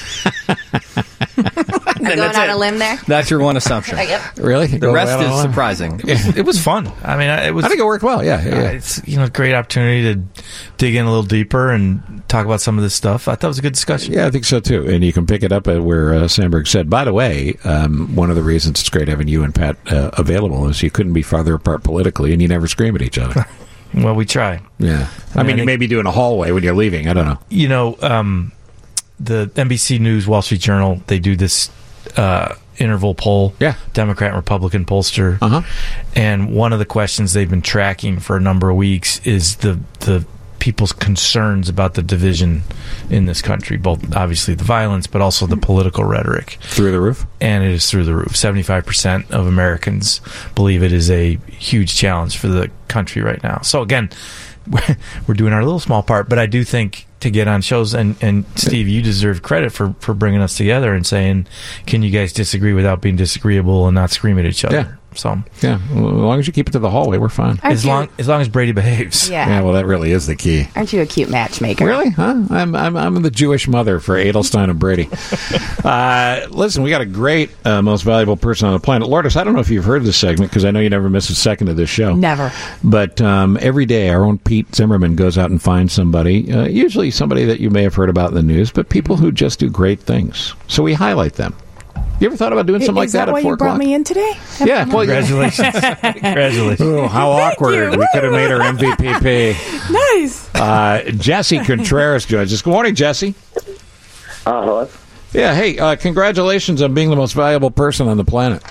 I'm going on a limb there. That's your one assumption. Yep. Really? The rest is surprising. It was fun. I mean, I think it worked well. Yeah. It's a great opportunity to dig in a little deeper and talk about some of this stuff. I thought it was a good discussion. Yeah, I think so too. And you can pick it up at where Sandberg said. By the way, one of the reasons it's great having you and Pat available is you couldn't be farther apart politically, and you never scream at each other. Well, we try. Yeah. I mean, you may be doing a hallway when you're leaving. I don't know. The NBC News, Wall Street Journal, they do this interval poll, Democrat and Republican pollster, and one of the questions they've been tracking for a number of weeks is the people's concerns about the division in this country, both obviously the violence, but also the political rhetoric. Through the roof? And it is through the roof. 75% of Americans believe it is a huge challenge for the country right now. So again, we're doing our little small part, but I do think to get on shows, and Steve, you deserve credit for bringing us together and saying, can you guys disagree without being disagreeable and not scream at each other? Yeah. So yeah, well, as long as you keep it to the hallway, we're fine. As long as Brady behaves. Yeah. Well, that really is the key. Aren't you a cute matchmaker? Really? Huh? I'm the Jewish mother for Adelstein and Brady. Listen, we got a great most valuable person on the planet. Lourdes, I don't know if you've heard this segment because I know you never miss a second of this show. Never. But every day, our own Pete Zimmerman goes out and finds somebody, usually somebody that you may have heard about in the news, but people who just do great things. So we highlight them. You ever thought about doing something like that at 4 o'clock? Is that why you brought me in today? Yeah. Well, congratulations. Congratulations. Oh, how awkward. We could have made her MVPP. Nice. Jesse Contreras joins us. Good morning, Jesse. Hello. Yeah, hey, congratulations on being the most valuable person on the planet.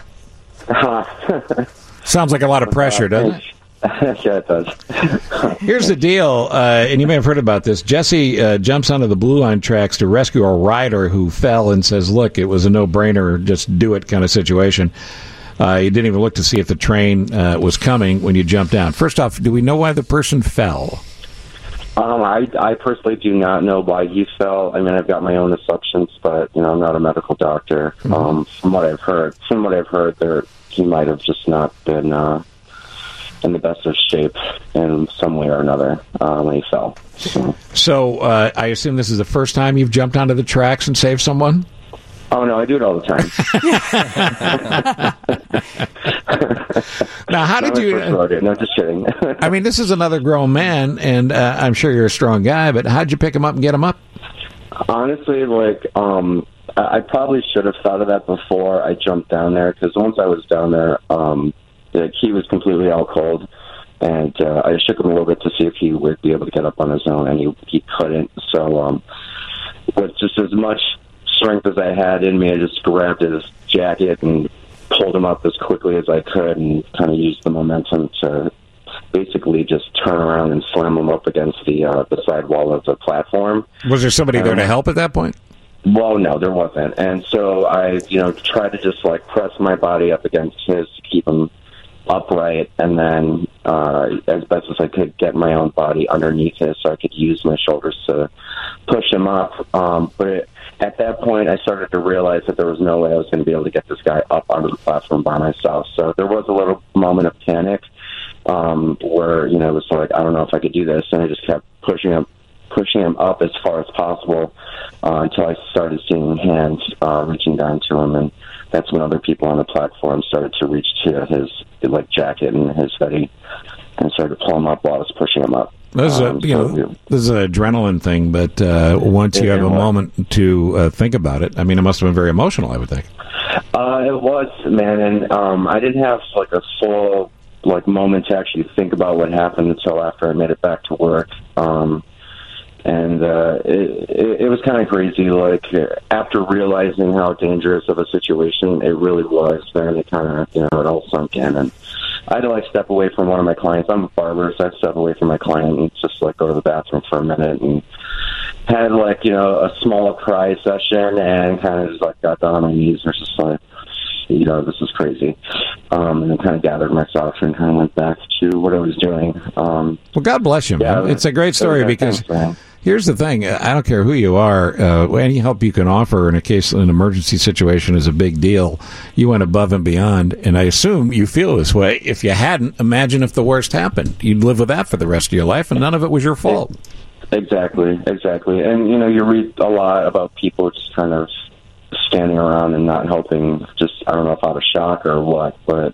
Sounds like a lot of pressure, doesn't it? Yeah, it does. Here's the deal, and you may have heard about this. Jesse jumps onto the Blue Line tracks to rescue a rider who fell and says, look, it was a no-brainer, just do it kind of situation. You didn't even look to see if the train was coming when you jumped down. First off, do we know why the person fell? I personally do not know why he fell. I mean, I've got my own assumptions, but I'm not a medical doctor. From what I've heard, he might have just not been in the best of shape in some way or another when he fell. So I assume this is the first time you've jumped onto the tracks and saved someone? Oh, no, I do it all the time. Now, how did you... No, just kidding. I mean, this is another grown man, and I'm sure you're a strong guy, but how'd you pick him up and get him up? Honestly, I probably should have thought of that before I jumped down there, because once I was down there, he was completely out cold, and I shook him a little bit to see if he would be able to get up on his own, and he couldn't. So with just as much strength as I had in me, I just grabbed his jacket and pulled him up as quickly as I could and kind of used the momentum to basically just turn around and slam him up against the side wall of the platform. Was there somebody there to help at that point? Well, no, there wasn't. And so I, tried to just press my body up against his to keep him upright, and then as best as I could get my own body underneath his so I could use my shoulders to push him up. But at that point, I started to realize that there was no way I was going to be able to get this guy up onto the platform by myself. So there was a little moment of panic where, it was like, I don't know if I could do this. And I just kept pushing him up as far as possible until I started seeing hands reaching down to him. And that's when other people on the platform started to reach to his jacket and his hoodie and started to pull him up while I was pushing him up. This is this is an adrenaline thing, but once you have a moment to think about it, I mean, it must have been very emotional, I would think. It was, man, and I didn't have a full moment to actually think about what happened until after I made it back to work. And it was kind of crazy. After realizing how dangerous of a situation it really was, then it kind of, it all sunk in. And I had to step away from one of my clients. I'm a barber, so I had to step away from my client and just go to the bathroom for a minute and had a small cry session and kind of just got down on my knees and was just this is crazy. And then kind of gathered myself and kind of went back to what I was doing. Well, God bless you, man. It's a great story because here's the thing. I don't care who you are. Any help you can offer in an emergency situation is a big deal. You went above and beyond, and I assume you feel this way. If you hadn't, imagine if the worst happened. You'd live with that for the rest of your life, and none of it was your fault. Exactly. And, you read a lot about people just kind of standing around and not helping, just, I don't know if out of shock or what, but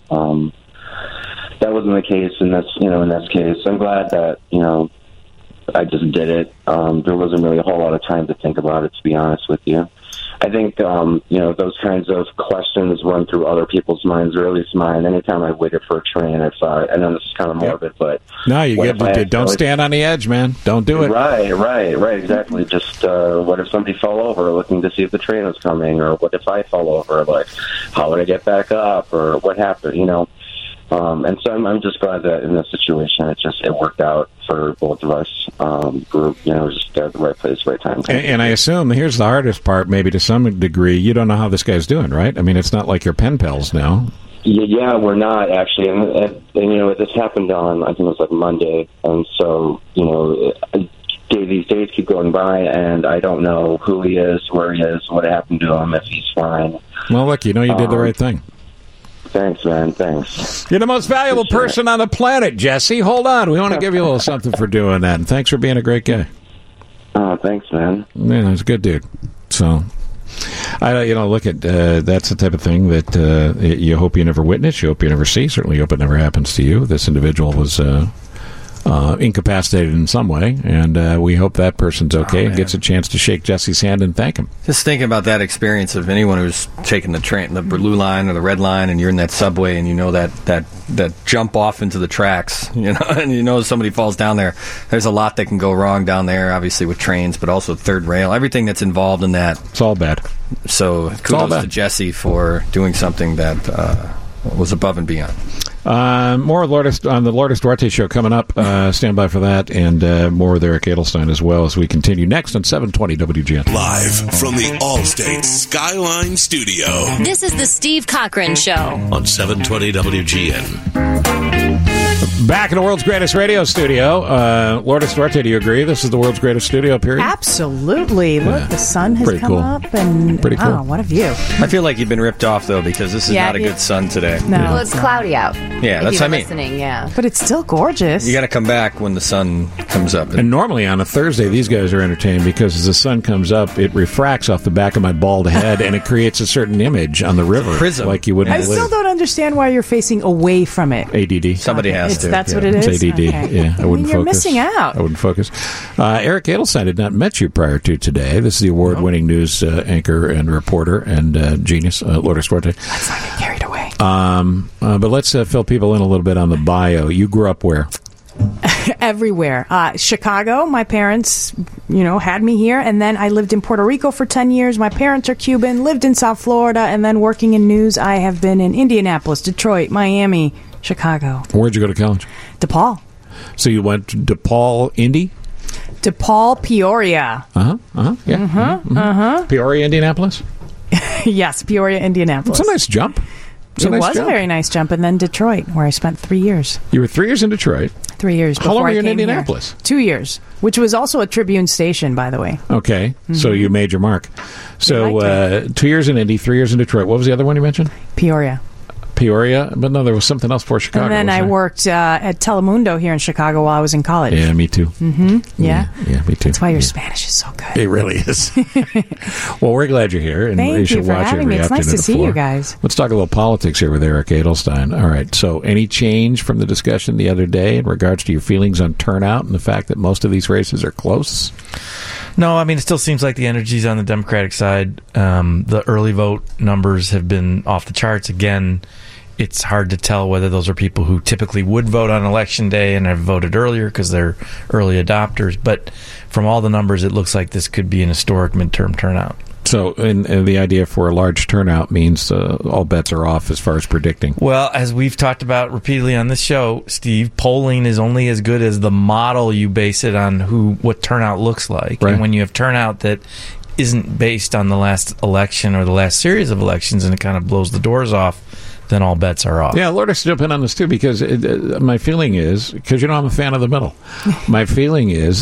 that wasn't the case in this case. I'm glad that, I just did it. There wasn't really a whole lot of time to think about it, to be honest with you. I think, those kinds of questions run through other people's minds, or at least mine. Anytime I waited for a train, I thought, I know this is kind of morbid, but... No, don't stand on the edge, man. Don't do it. Right, exactly. Just, what if somebody fell over looking to see if the train was coming, or what if I fell over? How would I get back up, or what happened, And so I'm just glad that in this situation, it worked out for both of us. Group, just at the right place, right time. And I assume here's the hardest part, maybe to some degree. You don't know how this guy's doing, right? I mean, it's not like you're pen pals now. Yeah, we're not actually. And this happened on, I think it was Monday, and so these days keep going by, and I don't know who he is, where he is, what happened to him, if he's fine. Well, look, you did the right thing. Thanks, man. Thanks. You're the most valuable person on the planet, Jesse. Hold on. We want to give you a little something for doing that. And thanks for being a great guy. Oh, thanks, man. Yeah, he's a good dude. So, look at that's the type of thing that you hope you never witness. You hope you never see. Certainly hope it never happens to you. This individual was incapacitated in some way, and we hope that person's okay and gets a chance to shake Jesse's hand and thank him. Just thinking about that experience of anyone who's taking the train, the blue line or the red line, and you're in that subway, and that jump off into the tracks, and somebody falls down there. There's a lot that can go wrong down there, obviously with trains, but also third rail, everything that's involved in that. It's all bad. So kudos to Jesse for doing something that was above and beyond. More on the Lourdes Duarte Show coming up. Stand by for that, and more with Eric Edelstein as well as we continue next on 720 WGN. Live from the Allstate Skyline Studio. This is the Steve Cochran Show on 720 WGN. Back in the world's greatest radio studio. Lourdes Duarte, do you agree? This is the world's greatest studio, period? Absolutely. Look, the sun has come up, and pretty cool. Wow, what a view. I feel like you've been ripped off, though, because this is not a good sun today. No. Well, it's cloudy out. Yeah, that's what I mean. Listening, yeah. But it's still gorgeous. You got to come back when the sun comes up. And normally on a Thursday, these guys are entertained because as the sun comes up, it refracts off the back of my bald head, and it creates a certain image on the river. Prism. Like you wouldn't I still don't understand why you're facing away from it. ADD. Somebody has to. That's what it is? It's ADD. Okay. Yeah, I wouldn't you're focus. missing out. I wouldn't focus. Eric Edelstein had not met you prior to today. This is the award-winning news anchor and reporter and genius, Lourdes Duarte. Let's not get carried away. But let's fill people in a little bit on the bio. You grew up where? Everywhere. Chicago, my parents, had me here, and then I lived in Puerto Rico for 10 years. My parents are Cuban, lived in South Florida, and then working in news, I have been in Indianapolis, Detroit, Miami, Chicago. Where'd you go to college? DePaul. So you went to DePaul, Indy? DePaul, Peoria. Yeah. Peoria, Indianapolis? Yes, Peoria, Indianapolis. It's a nice jump. It was a very nice jump. And then Detroit, where I spent 3 years. You were 3 years in Detroit? 3 years. How long were you in here. Indianapolis? 2 years, which was also a Tribune station, by the way. Okay, so you made your mark. So 2 years in Indy, 3 years in Detroit. What was the other one you mentioned? Peoria. But no, there was something else for Chicago. And then I worked at Telemundo here in Chicago while I was in college. Yeah, me too. Mm-hmm. Yeah, me too. That's why your Spanish is so good. It really is. Well, we're glad you're here, and Thank you should you for watch having every me. It's nice afternoon to see you guys. Let's talk a little politics here with Eric Edelstein. All right. So, any change from the discussion the other day in regards to your feelings on turnout and the fact that most of these races are close? No, I mean, it still seems like the energy's on the Democratic side. The early vote numbers have been off the charts again. It's hard to tell whether those are people who typically would vote on Election Day and have voted earlier because they're early adopters. But from all the numbers, it looks like this could be an historic midterm turnout. So, and the idea for a large turnout means all bets are off as far as predicting. Well, as we've talked about repeatedly on this show, Steve, polling is only as good as the model you base it on what turnout looks like. Right. And when you have turnout that isn't based on the last election or the last series of elections and it kind of blows the doors off, then all bets are off. Yeah, Lourdes, jump in on this too, because my feeling is, because I'm a fan of the middle, my feeling is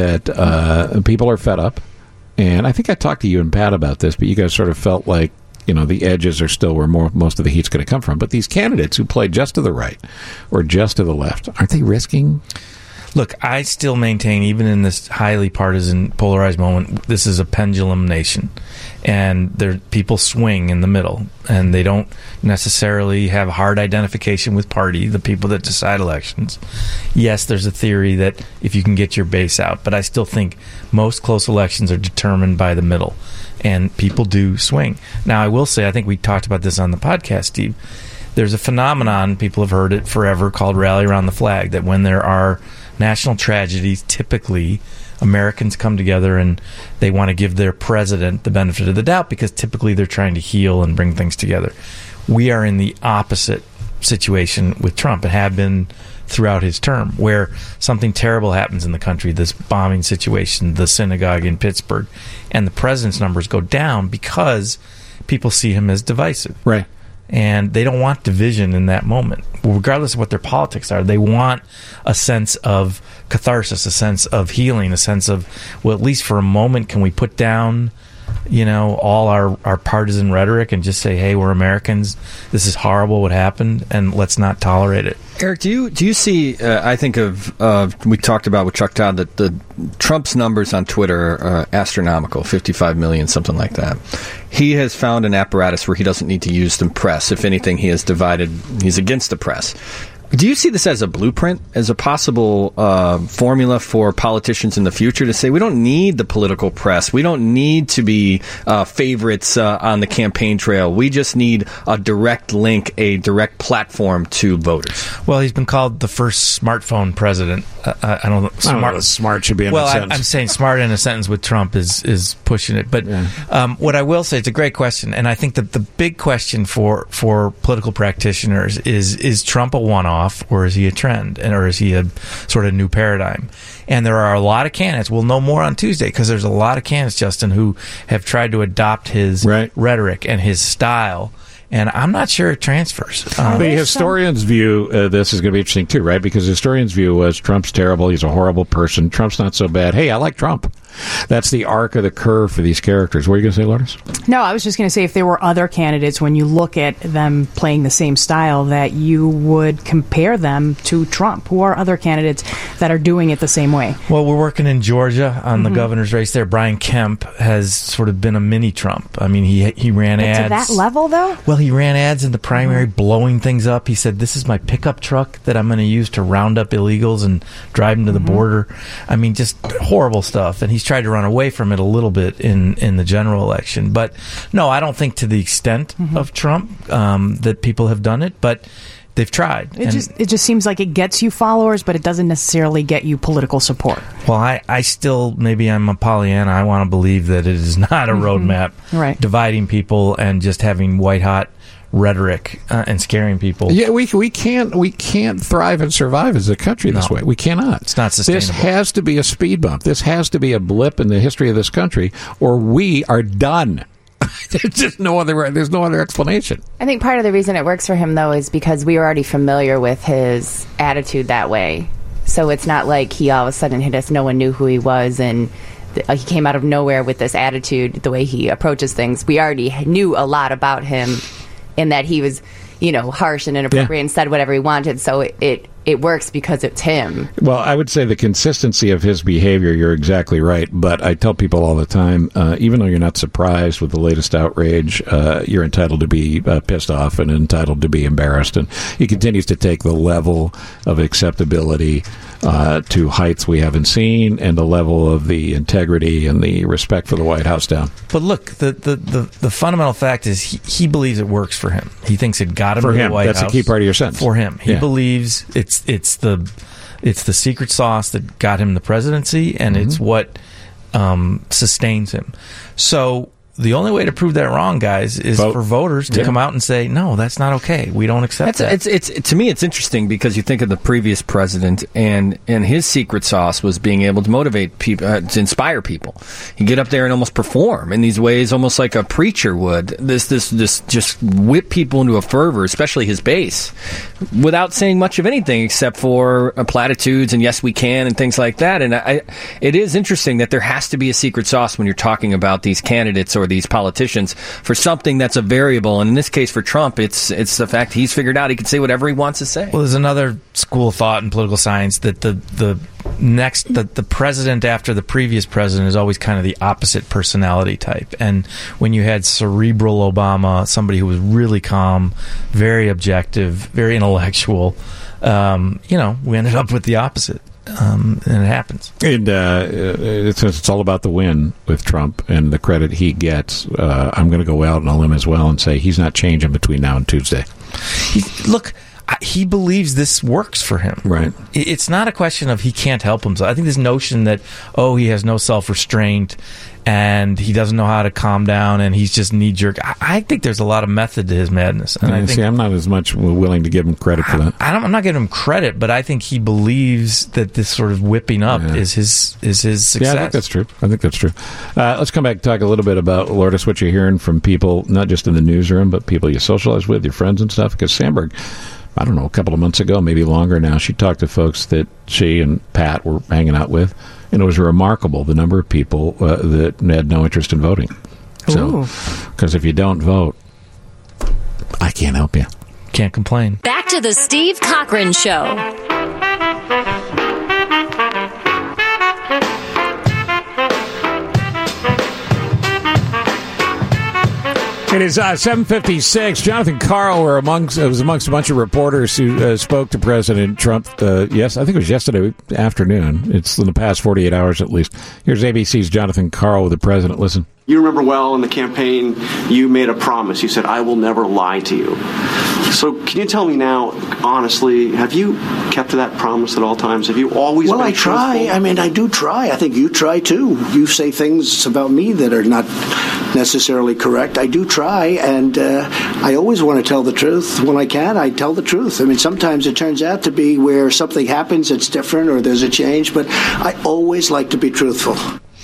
that people are fed up, and I think I talked to you and Pat about this, but you guys sort of felt like, the edges are still where most of the heat's going to come from. But these candidates who play just to the right or just to the left, aren't they risking? Look, I still maintain, even in this highly partisan, polarized moment, this is a pendulum nation. And people swing in the middle. And they don't necessarily have hard identification with party, the people that decide elections. Yes, there's a theory that if you can get your base out. But I still think most close elections are determined by the middle. And people do swing. Now, I will say, I think we talked about this on the podcast, Steve. There's a phenomenon, people have heard it forever, called rally around the flag, that when there are national tragedies, typically Americans come together and they want to give their president the benefit of the doubt because typically they're trying to heal and bring things together. We are in the opposite situation with Trump and have been throughout his term, where something terrible happens in the country, this bombing situation, the synagogue in Pittsburgh, and the president's numbers go down because people see him as divisive. Right. And they don't want division in that moment, regardless of what their politics are. They want a sense of catharsis, a sense of healing, a sense of, well, at least for a moment, can we put down, all our partisan rhetoric and just say, hey, we're Americans. This is horrible what happened, and let's not tolerate it. Eric, do you see? I think we talked about with Chuck Todd that the Trump's numbers on Twitter are astronomical, 55 million, something like that. He has found an apparatus where he doesn't need to use the press. If anything, he has divided. He's against the press. Do you see this as a blueprint, as a possible formula for politicians in the future to say, we don't need the political press. We don't need to be favorites on the campaign trail. We just need a direct link, a direct platform to voters. Well, he's been called the first smartphone president. I don't know. Smart should be in a sentence. I'm saying smart in a sentence with Trump is pushing it. But what I will say, it's a great question. And I think that the big question for political practitioners is Trump a one-off? Or is he a trend, or is he a sort of new paradigm? And there are a lot of candidates. We'll know more on Tuesday because there's a lot of candidates, Justin, who have tried to adopt his rhetoric and his style. And I'm not sure it transfers. The historians' view, this is going to be interesting too, right? Because the historians' view was Trump's terrible. He's a horrible person. Trump's not so bad. Hey, I like Trump. That's the arc of the curve for these characters. What are you going to say, Lourdes? No, I was just going to say if there were other candidates, when you look at them playing the same style, that you would compare them to Trump. Who are other candidates that are doing it the same way? Well, we're working in Georgia on the governor's race there. Brian Kemp has sort of been a mini Trump. I mean, he ran ads. To that level, though? Well, he ran ads in the primary, blowing things up. He said, this is my pickup truck that I'm going to use to round up illegals and drive them to the border. I mean, just horrible stuff. And he's tried to run away from it a little bit in the general election. But no, I don't think to the extent of Trump that people have done it, but they've tried. It just seems like it gets you followers, but it doesn't necessarily get you political support. Well, I still, maybe I'm a Pollyanna, I want to believe that it is not a roadmap dividing people and just having white-hot rhetoric and scaring people. Yeah, we can't thrive and survive as a country this way. We cannot. It's not sustainable. This has to be a speed bump. This has to be a blip in the history of this country, or we are done. There's just there's no other explanation. I think part of the reason it works for him, though, is because we were already familiar with his attitude that way. So it's not like he all of a sudden hit us. No one knew who he was, and he came out of nowhere with this attitude, the way he approaches things. We already knew a lot about him in that he was, harsh and inappropriate and said whatever he wanted. So it works because it's him. Well, I would say the consistency of his behavior, you're exactly right. But I tell people all the time, even though you're not surprised with the latest outrage, you're entitled to be pissed off and entitled to be embarrassed. And he continues to take the level of acceptability to heights we haven't seen, and the level of the integrity and the respect for the White House down. But look, the fundamental fact is he believes it works for him. He thinks it got him to the White House. That's a key part of your sentence. For him. He believes it's the secret sauce that got him the presidency, and it's what sustains him. So the only way to prove that wrong, guys, is for voters to come out and say, no, that's not okay. We don't accept that. To me, it's interesting because you think of the previous president, and his secret sauce was being able to motivate people, to inspire people. He'd get up there and almost perform in these ways, almost like a preacher would. This just whip people into a fervor, especially his base, without saying much of anything except for platitudes and yes, we can and things like that. And it is interesting that there has to be a secret sauce when you're talking about these candidates or these politicians for something that's a variable. And in this case for Trump, it's the fact he's figured out he can say whatever he wants to say. Well, there's another school of thought in political science that the president after the previous president is always kind of the opposite personality type. And when you had cerebral Obama, somebody who was really calm, very objective, very intellectual, we ended up with the opposite. And it happens. And it's all about the win with Trump and the credit he gets. I'm going to go out on a limb as well and say he's not changing between now and Tuesday. He believes this works for him. Right. It's not a question of he can't help himself. I think this notion that, he has no self-restraint, and he doesn't know how to calm down, and he's just knee jerk. I think there's a lot of method to his madness, and I think I'm not as much willing to give him credit for that. I'm not giving him credit, but I think he believes that this sort of whipping up is his success. Yeah, I think that's true. Let's come back and talk a little bit about, Lourdes, what you're hearing from people, not just in the newsroom, but people you socialize with, your friends and stuff. Because Sandberg, I don't know, a couple of months ago, maybe longer now, she talked to folks that she and Pat were hanging out with, and it was remarkable the number of people that had no interest in voting. So, because if you don't vote, I can't help you. Can't complain. Back to the Steve Cochran Show. It is 7:56. Jonathan Karl was amongst a bunch of reporters who spoke to President Trump. Yes, I think it was yesterday afternoon. It's in the past 48 hours at least. Here's ABC's Jonathan Karl with the president. Listen. You remember well in the campaign, you made a promise. You said, I will never lie to you. So can you tell me now, honestly, have you kept to that promise at all times? Have you always been truthful? Well, I try. I mean, I do try. I think you try, too. You say things about me that are not necessarily correct. I do try, and I always want to tell the truth. When I can, I tell the truth. I mean, sometimes it turns out to be where something happens that's different or there's a change, but I always like to be truthful.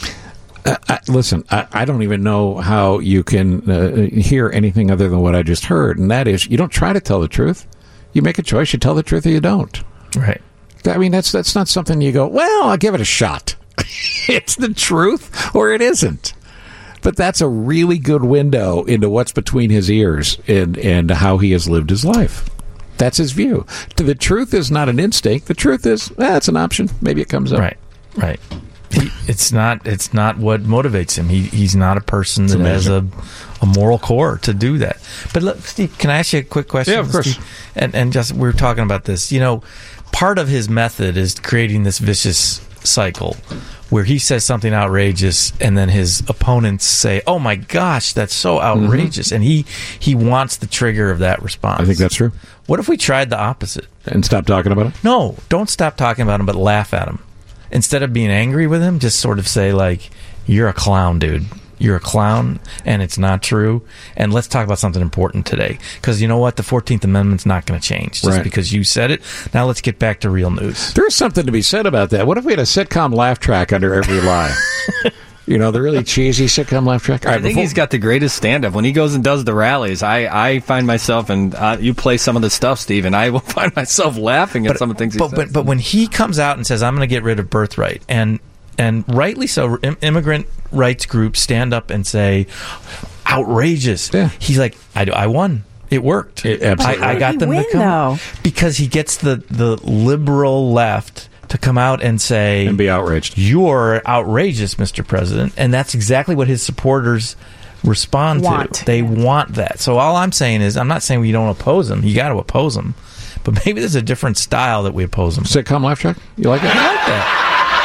Listen, I don't even know how you can hear anything other than what I just heard, and that is, you don't try to tell the truth. You make a choice, you tell the truth or you don't. Right. I mean, that's not something you go, well, I'll give it a shot. It's the truth or it isn't. But that's a really good window into what's between his ears and how he has lived his life. That's his view. The truth is not an instinct. The truth is, it's an option. Maybe it comes up. Right. It's not what motivates him. He's not a person that has a moral core to do that. But look, Steve, can I ask you a quick question? Yeah, of course. Steve? And just we were talking about this. You know, part of his method is creating this vicious cycle where he says something outrageous and then his opponents say, oh my gosh, that's so outrageous. And he wants the trigger of that response. I think that's true. What if we tried the opposite? And stop talking about it? No, don't stop talking about him, but laugh at him. Instead of being angry with him, just sort of say, like, you're a clown, dude. You're a clown, and it's not true. And let's talk about something important today. Because you know what? The 14th Amendment's not going to change just because you said it. Now let's get back to real news. There is something to be said about that. What if we had a sitcom laugh track under every lie? You know, the really cheesy sitcom laugh track. I think he's got the greatest stand-up. When he goes and does the rallies, I find myself, and you play some of the stuff, Steve, and I will find myself laughing at some of the things he says. But when he comes out and says, I'm going to get rid of birthright, and rightly so, immigrant rights groups stand up and say, outrageous. Yeah. He's like, I won. It worked. Absolutely. I got them to come. Because he gets the liberal left to come out and say... And be outraged. You're outrageous, Mr. President. And that's exactly what his supporters respond to. They want that. So all I'm saying is, I'm not saying we don't oppose him. You got to oppose him. But maybe there's a different style that we oppose him. Sitcom laugh track? You like it? I like that.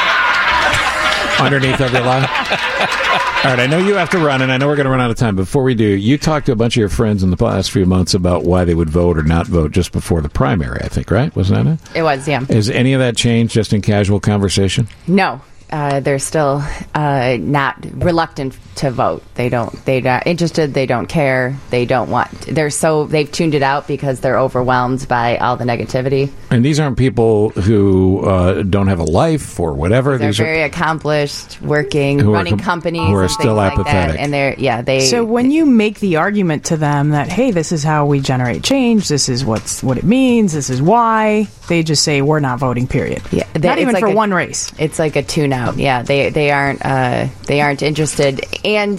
Underneath every lie. All right, I know you have to run, and I know we're going to run out of time. Before we do, you talked to a bunch of your friends in the last few months about why they would vote or not vote just before the primary, I think, right? Wasn't that it? It was, yeah. Has any of that changed just in casual conversation? No. They're still not reluctant to vote. They're not interested. They don't care. They've tuned it out because they're overwhelmed by all the negativity. And these aren't people who don't have a life or whatever. They're very accomplished, working, running companies, who are and still things apathetic. Like that. And So when you make the argument to them that, hey, this is how we generate change, this is what it means, this is why, they just say we're not voting. Period. Yeah, not even for one race. It's like a tune-out. Yeah, they aren't interested. And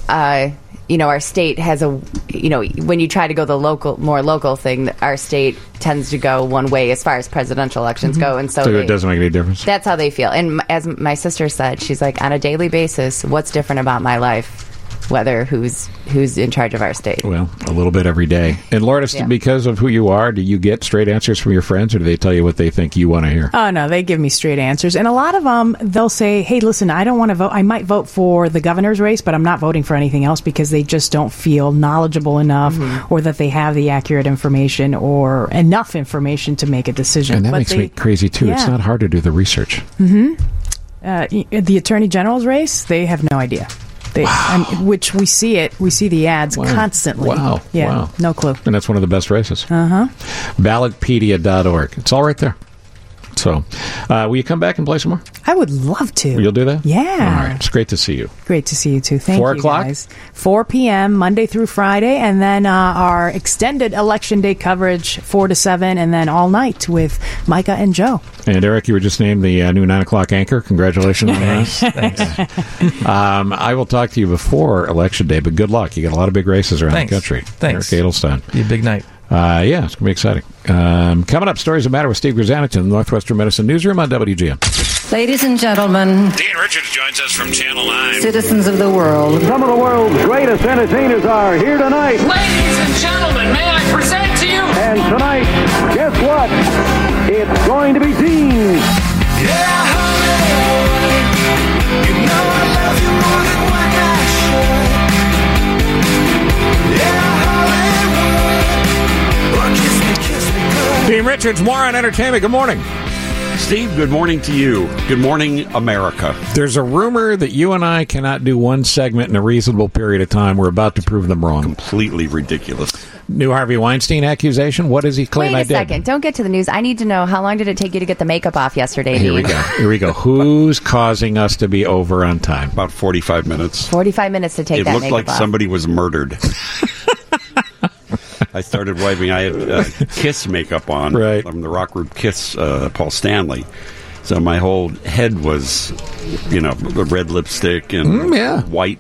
our state has when you try to go the more local thing, our state tends to go one way as far as presidential elections go, and so it doesn't make any difference. That's how they feel. And as my sister said, she's like, on a daily basis, what's different about my life? Whether who's in charge of our state. Well, a little bit every day. And Lourdes, because of who you are, do you get straight answers from your friends, or do they tell you what they think you want to hear? Oh, no, they give me straight answers. And a lot of them, they'll say, hey, listen, I don't want to vote. I might vote for the governor's race, but I'm not voting for anything else because they just don't feel knowledgeable enough or that they have the accurate information or enough information to make a decision. And that makes me crazy, too. Yeah. It's not hard to do the research. The Attorney General's race, they have no idea. Which we see the ads constantly. Wow. Yeah. Wow. No clue. And that's one of the best races. Uh-huh. Ballotpedia.org. It's all right there. So, will you come back and play some more? I would love to. You'll do that? Yeah. All right. It's great to see you. Great to see you, too. Thank 4 you, o'clock? guys. 4 p.m., Monday through Friday, and then our extended Election Day coverage, 4 to 7, and then all night with Micah and Joe. And, Eric, you were just named the new 9 o'clock anchor. Congratulations on that. Thanks. I will talk to you before Election Day, but good luck. You got a lot of big races around the country. Thanks. Eric Edelstein. Be a big night. Yeah, it's going to be exciting. Coming up, Stories That Matter with Steve Grzanich in the Northwestern Medicine Newsroom on WGN. Ladies and gentlemen, Dean Richards joins us from Channel 9. citizens of the world, Some of the world's greatest entertainers are here tonight. Ladies and gentlemen, may I present to you? And tonight, guess what? It's going to be Dean. Yeah, honey, you know I love you more than what I should. Yeah, Hollywood, kiss me good. Dean Richards, more on entertainment. Good morning. Steve, good morning to you. Good morning, America. There's a rumor that you and I cannot do one segment in a reasonable period of time. We're about to prove them wrong. Completely ridiculous. New Harvey Weinstein accusation? What does he claim Wait I a did? second. Don't get to the news. I need to know, how long did it take you to get the makeup off yesterday, Here we Dean? go. Here we go. Who's causing us to be over on time? About 45 minutes. 45 minutes to take that It looked makeup like off. somebody was murdered. I started wiping. I had Kiss makeup on from the rock group Kiss, Paul Stanley. So my whole head was, red lipstick and white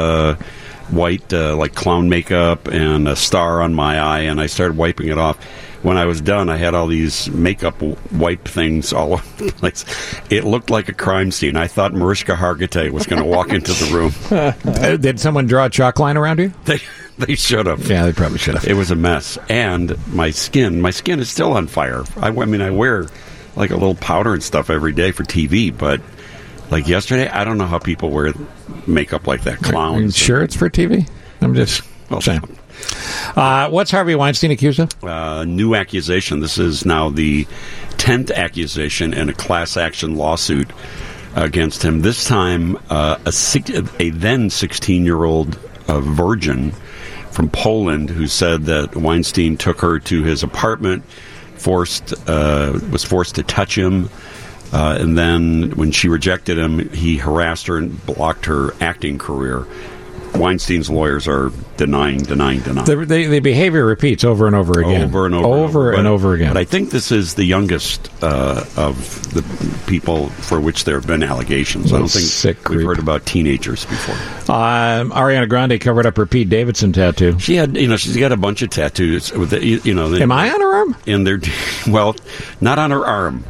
like clown makeup and a star on my eye, and I started wiping it off. When I was done, I had all these makeup wipe things all over the place. It looked like a crime scene. I thought Mariska Hargitay was going to walk into the room. Did someone draw a chalk line around you? They should have. Yeah, they probably should have. It was a mess. And my skin is still on fire. I wear like a little powder and stuff every day for TV, but like yesterday, I don't know how people wear makeup like that. Clowns. Are you sure it's for TV? I'm just saying. What's Harvey Weinstein accused of? New accusation. This is now the 10th accusation in a class action lawsuit against him. This time, a then 16-year-old virgin from Poland who said that Weinstein took her to his apartment, was forced to touch him, and then when she rejected him, he harassed her and blocked her acting career. Weinstein's lawyers are denying. The behavior repeats over and over again. Over and over again. But I think this is the youngest of the people for which there have been allegations. I don't think we've heard about teenagers before. Ariana Grande covered up her Pete Davidson tattoo. She had, she's got a bunch of tattoos. With Am I on her arm? And they're, well, not on her arm.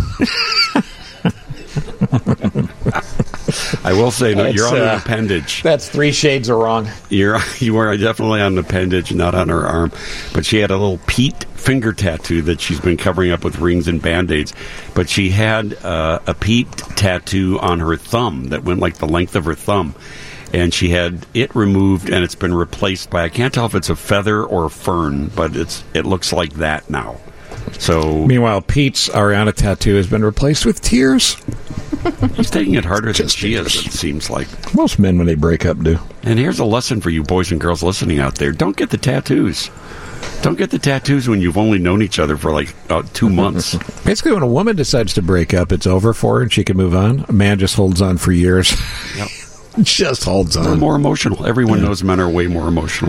I will say, you're on an appendage. That's 3 shades of wrong. You are definitely on an appendage, not on her arm. But she had a little Pete finger tattoo that she's been covering up with rings and Band-Aids. But she had a Pete tattoo on her thumb that went like the length of her thumb. And she had it removed, and it's been replaced by, I can't tell if it's a feather or a fern, but it looks like that now. So, meanwhile, Pete's Ariana tattoo has been replaced with tears. He's taking it harder than she is, it seems like. Most men, when they break up, do. And here's a lesson for you boys and girls listening out there. Don't get the tattoos. Don't get the tattoos when you've only known each other for like 2 months. Basically, when a woman decides to break up, it's over for her and she can move on. A man just holds on for years. Yep. Just holds on. They're more emotional. Everyone knows men are way more emotional.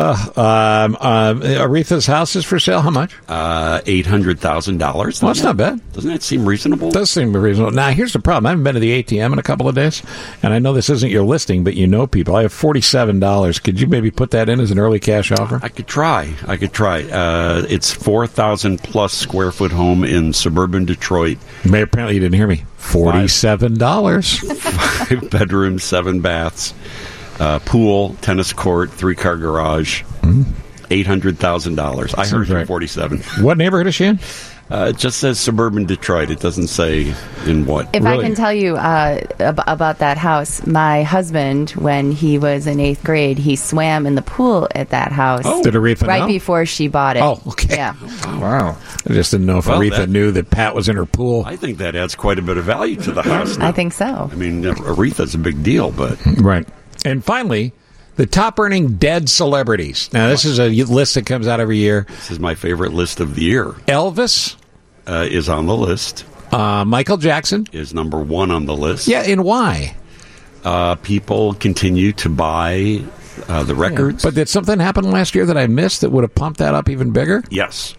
Aretha's house is for sale. How much? $800,000. Well, that's not bad. Doesn't that seem reasonable? It does seem reasonable. Now, here's the problem. I haven't been to the ATM in a couple of days, and I know this isn't your listing, but you know people. I have $47. Could you maybe put that in as an early cash offer? I could try. It's 4,000 plus square foot home in suburban Detroit. Apparently you didn't hear me. $47. 5 bedrooms, 7 baths. Pool, tennis court, 3-car garage, $800,000. I heard you 47. What neighborhood is she in? It just says suburban Detroit. It doesn't say in what. If I can tell you about that house, my husband, when he was in 8th grade, he swam in the pool at that house. Oh, did Aretha right know? before she bought it. Oh, okay. Yeah. Wow. I just didn't know if Aretha knew that Pat was in her pool. I think that adds quite a bit of value to the house now. I think so. I mean, Aretha's a big deal, but... Right. And finally, the top-earning dead celebrities. Now, this is a list that comes out every year. This is my favorite list of the year. Elvis is on the list. Michael Jackson is number 1 on the list. Yeah, and why? People continue to buy the records. But did something happen last year that I missed that would have pumped that up even bigger? Yes.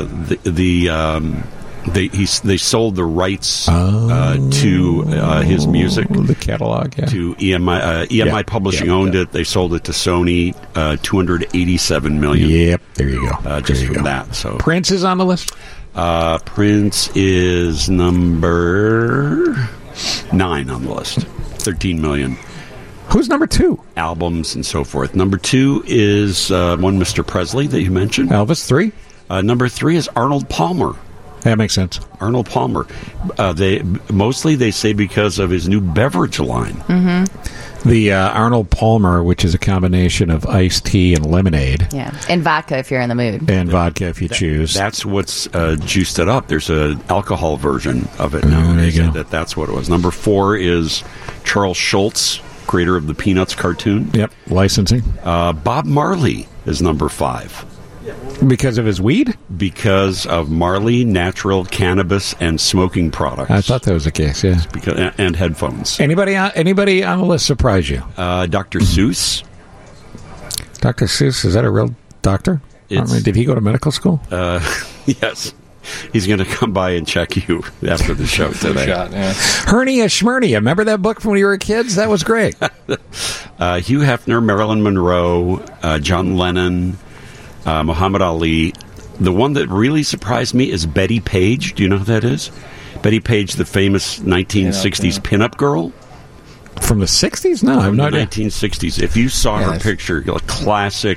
They sold the rights to his music, the catalog, to EMI. EMI Publishing owned it. They sold it to Sony, $287 million. Yep, there you go. Just from that. So Prince is on the list. Prince is number 9 on the list. 13 million. Who's number 2? Albums and so forth. Number 2 is one Mr. Presley that you mentioned. Elvis. 3. Number 3 is Arnold Palmer. That makes sense. Arnold Palmer. They say because of his new beverage line. Mm-hmm. The Arnold Palmer, which is a combination of iced tea and lemonade. Yeah, and vodka if you're in the mood. And vodka if you choose. That's what's juiced it up. There's an alcohol version of it now. There you go. That's what it was. Number 4 is Charles Schultz, creator of the Peanuts cartoon. Yep, licensing. Bob Marley is number 5. Because of his weed? Because of Marley natural cannabis and smoking products. I thought that was the case, yeah. And headphones. Anybody on the list surprise you? Dr. Seuss. Dr. Seuss, is that a real doctor? Did he go to medical school? Yes. He's going to come by and check you after the show today. Hernia Schmernia. Remember that book from when you were kids? That was great. Hugh Hefner, Marilyn Monroe, John Lennon, Muhammad Ali. The one that really surprised me is Betty Page. Do you know who that is? Betty Page, the famous 1960s pinup girl. From the 60s? No, I have no idea. 1960s. If you saw her picture, classic,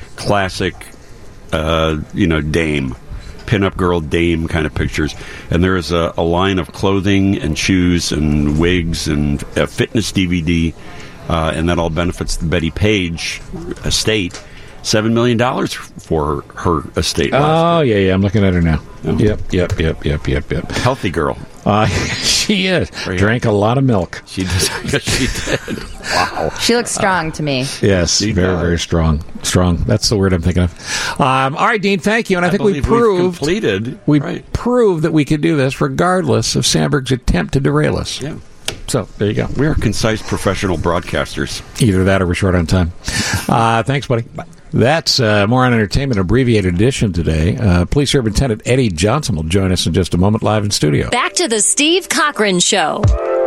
dame. Pinup girl dame kind of pictures. And there is a line of clothing and shoes and wigs and a fitness DVD, and that all benefits the Betty Page estate. $7 million for her estate. Oh, yeah, I'm looking at her now. Oh. Yep. Healthy girl. She is. Drank a lot of milk. She did. Wow. She looks strong to me. Yes, very strong. Strong. That's the word I'm thinking of. All right, Dean, thank you. And I think we proved proved that we could do this regardless of Sandberg's attempt to derail us. Yeah. So, there you go. We are concise professional broadcasters. Either that or we're short on time. Thanks, buddy. Bye. That's more on Entertainment Abbreviated Edition today. Police Superintendent Eddie Johnson will join us in just a moment live in studio. Back to the Steve Cochran Show.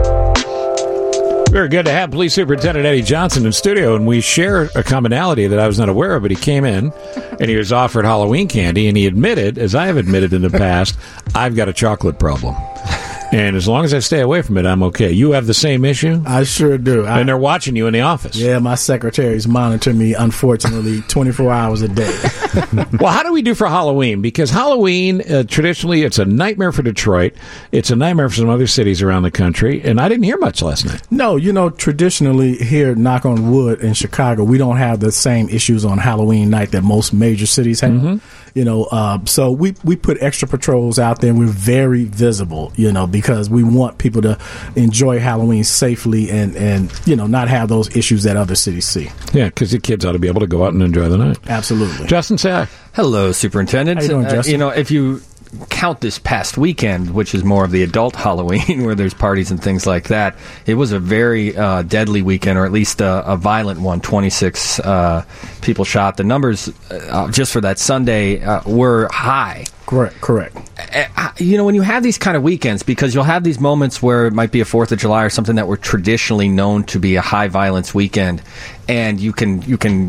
Very good to have Police Superintendent Eddie Johnson in studio, and we share a commonality that I was not aware of, but he came in and he was offered Halloween candy, and he admitted, as I have admitted in the past, I've got a chocolate problem. And as long as I stay away from it, I'm okay. You have the same issue? I sure do. And they're watching you in the office. Yeah, my secretaries monitor me, unfortunately, 24 hours a day. Well, how do we do for Halloween? Because Halloween, traditionally, it's a nightmare for Detroit. It's a nightmare for some other cities around the country. And I didn't hear much last night. No, traditionally here, knock on wood, in Chicago, we don't have the same issues on Halloween night that most major cities have. Mm-hmm. So we put extra patrols out there, and we're very visible, because we want people to enjoy Halloween safely and not have those issues that other cities see. Yeah, because the kids ought to be able to go out and enjoy the night. Absolutely. Justin, say hi. Hello, Superintendent. How you doing, Justin? If you count this past weekend, which is more of the adult Halloween, where there's parties and things like that, it was a very deadly weekend, or at least a violent one. 26 people shot. The numbers just for that Sunday were high. Correct. When you have these kind of weekends, because you'll have these moments where it might be a 4th of July or something that were traditionally known to be a high violence weekend, and you can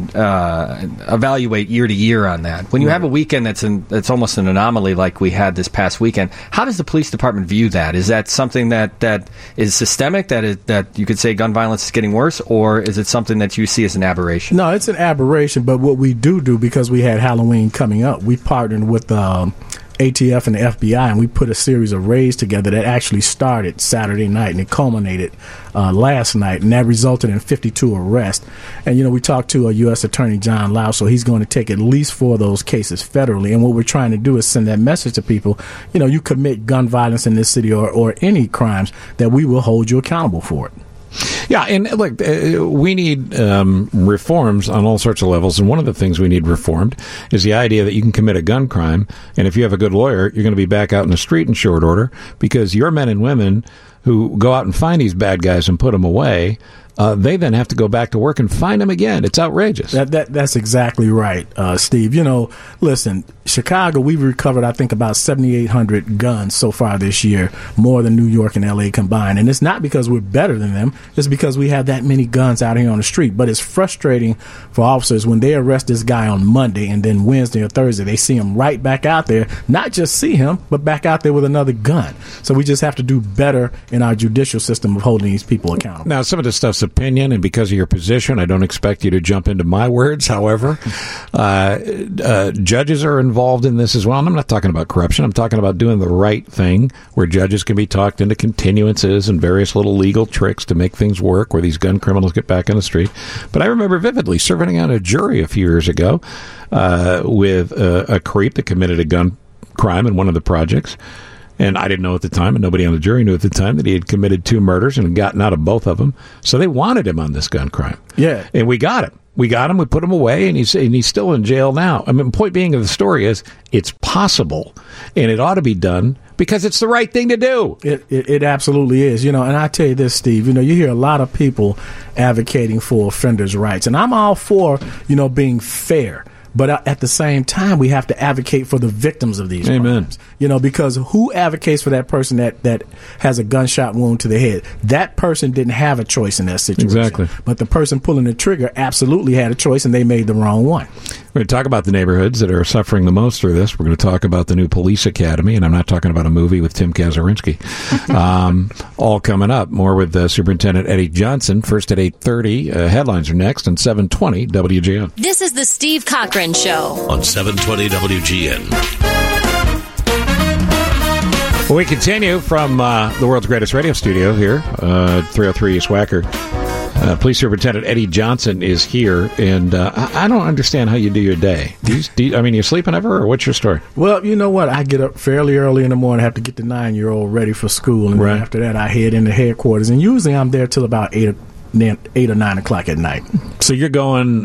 evaluate year to year on that. When you have a weekend that's almost an anomaly like we had this past weekend, how does the police department view that? Is that something that is systemic, that you could say gun violence is getting worse, or is it something that you see as an aberration? No, it's an aberration, but what we do, because we had Halloween coming up, we partnered with ATF and the FBI, and we put a series of raids together that actually started Saturday night, and it culminated last night, and that resulted in 52 arrests. And, we talked to U.S. Attorney John Lau, so he's going to take at least 4 of those cases federally. And what we're trying to do is send that message to people, you commit gun violence in this city or any crimes, that we will hold you accountable for it. Yeah, and look, we need reforms on all sorts of levels, and one of the things we need reformed is the idea that you can commit a gun crime, and if you have a good lawyer, you're going to be back out in the street in short order, because your men and women who go out and find these bad guys and put them away, they then have to go back to work and find them again. It's outrageous. That's exactly right, Steve. You know, listen, Chicago, we've recovered, I think, about 7,800 guns so far this year, more than New York and L.A. combined. And it's not because we're better than them. It's because we have that many guns out here on the street. But it's frustrating for officers when they arrest this guy on Monday and then Wednesday or Thursday, they see him right back out there, not just see him, but back out there with another gun. So we just have to do better in our judicial system of holding these people accountable. Now, some of this stuff's opinion, and because of your position, I don't expect you to jump into my words. However, judges are involved in this as well. And I'm not talking about corruption. I'm talking about doing the right thing, where judges can be talked into continuances and various little legal tricks to make things work, where these gun criminals get back on the street. But I remember vividly serving on a jury a few years ago with a creep that committed a gun crime in one of the projects. And I didn't know at the time, and nobody on the jury knew at the time, that he had committed 2 murders and gotten out of both of them. So they wanted him on this gun crime. Yeah. And we got him. We put him away, and he's still in jail now. I mean, the point being of the story is it's possible, and it ought to be done because it's the right thing to do. It absolutely is. You know, and I tell you this, Steve, you know, you hear a lot of people advocating for offenders' rights, and I'm all for, you know, being fair. But at the same time, we have to advocate for the victims of these crimes. You know, because who advocates for that person that has a gunshot wound to the head? That person didn't have a choice in that situation. Exactly. But the person pulling the trigger absolutely had a choice, and they made the wrong one. We're going to talk about the neighborhoods that are suffering the most through this. We're going to talk about the new police academy, and I'm not talking about a movie with Tim Kazurinsky. All coming up. More with Superintendent Eddie Johnson. First at 8:30. Headlines are next on 720 WGN. This is the Steve Cochran Show on 720 WGN. Well, we continue from the world's greatest radio studio here, 303 East Wacker. Police Superintendent Eddie Johnson is here, and I don't understand how you do your day. I mean, you sleeping ever, or what's your story? Well, you know what? I get up fairly early in the morning, have to get the 9-year-old ready for school, and then after that, I head into headquarters, and usually I'm there till about 8 or 9 o'clock at night. So you're going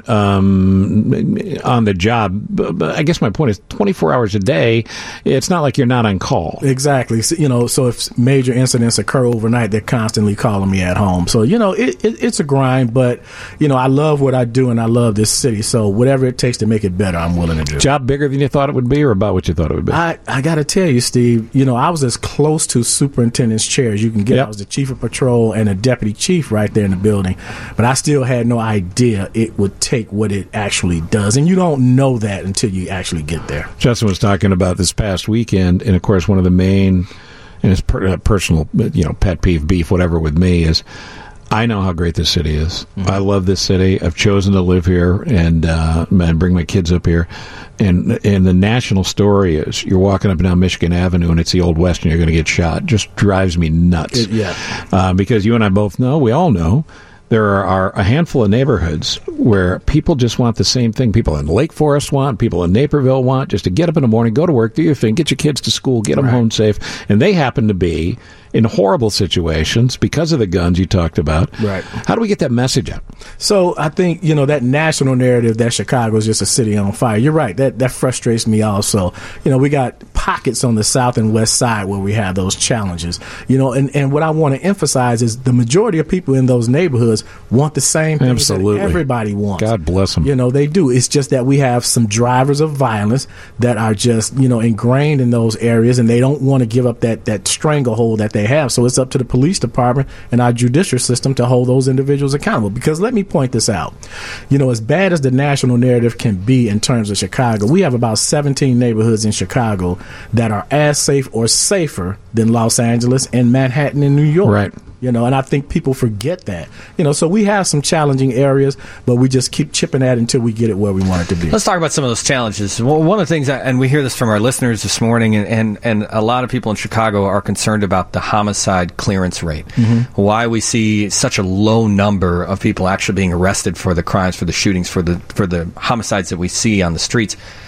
on the job. But I guess my point is 24 hours a day. It's not like you're not on call. Exactly. So, you know, so if major incidents occur overnight, they're constantly calling me at home. So, you know, it's a grind, but, you know, I love what I do and I love this city. So whatever it takes to make it better, I'm willing to do. Job bigger than you thought it would be, or about what you thought it would be? I got to tell you, Steve, you know, I was as close to superintendent's chair as you can get. Yep. I was the chief of patrol and a deputy chief right there in the building. But I still had no idea it would take what it actually does. And you don't know that until you actually get there. Justin was talking about this past weekend, and of course one of the main, and it's personal, you know, pet peeve, beef, whatever with me is, I know how great this city is. Mm-hmm. I love this city. I've chosen to live here and bring my kids up here. And the national story is you're walking up and down Michigan Avenue and it's the Old West and you're going to get shot. Just drives me nuts. Because you and I both know, we all know, there are a handful of neighborhoods where people just want the same thing. People in Lake Forest want, people in Naperville want, just to get up in the morning, go to work, do your thing, get your kids to school, get them home safe. And they happen to be in horrible situations because of the guns you talked about. Right. How do we get that message out? So I think, you know, that national narrative that Chicago is just a city on fire. You're right. That frustrates me also. You know, we got pockets on the south and west side where we have those challenges. You know, and what I want to emphasize is the majority of people in those neighborhoods want the same things that everybody wants. God bless them. You know, they do. It's just that we have some drivers of violence that are just, you know, ingrained in those areas, and they don't want to give up that stranglehold that they have. So it's up to the police department and our judicial system to hold those individuals accountable. Because let me point this out. You know, as bad as the national narrative can be in terms of Chicago, we have about 17 neighborhoods in Chicago that are as safe or safer than Los Angeles and Manhattan and New York. Right. You know, and I think people forget that. You know, so we have some challenging areas, but we just keep chipping at it until we get it where we want it to be. Let's talk about some of those challenges. Well, one of the things, and we hear this from our listeners this morning, and a lot of people in Chicago are concerned about the homicide clearance rate. Mm-hmm. Why we see such a low number of people actually being arrested for the crimes, for the shootings, for the homicides that we see on the streets.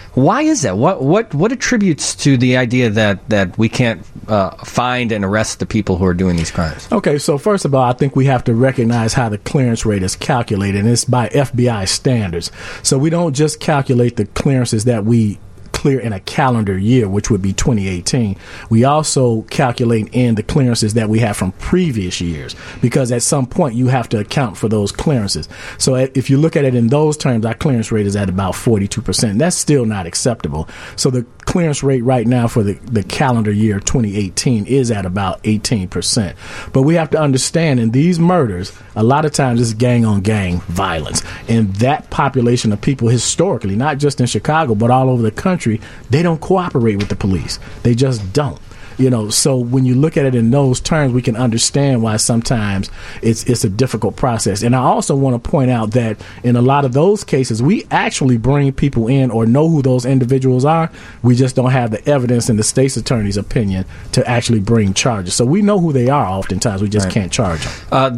Why is that? What attributes to the idea that we can't find and arrest the people who are doing these crimes? Okay, so first of all, I think we have to recognize how the clearance rate is calculated, and it's by FBI standards. So we don't just calculate the clearances that we clear in a calendar year, which would be 2018. We also calculate in the clearances that we have from previous years, because at some point you have to account for those clearances. So if you look at it in those terms, our clearance rate is at about 42%. That's still not acceptable. So the clearance rate right now for the calendar year 2018 is at about 18%. But we have to understand, in these murders, a lot of times it's gang-on-gang violence. And that population of people historically, not just in Chicago, but all over the country, they don't cooperate with the police. They just don't. So when you look at it in those terms, we can understand why sometimes it's a difficult process. And I also want to point out that in a lot of those cases, we actually bring people in or know who those individuals are. We just don't have the evidence in the state's attorney's opinion to actually bring charges. So we know who they are oftentimes. We just can't charge them.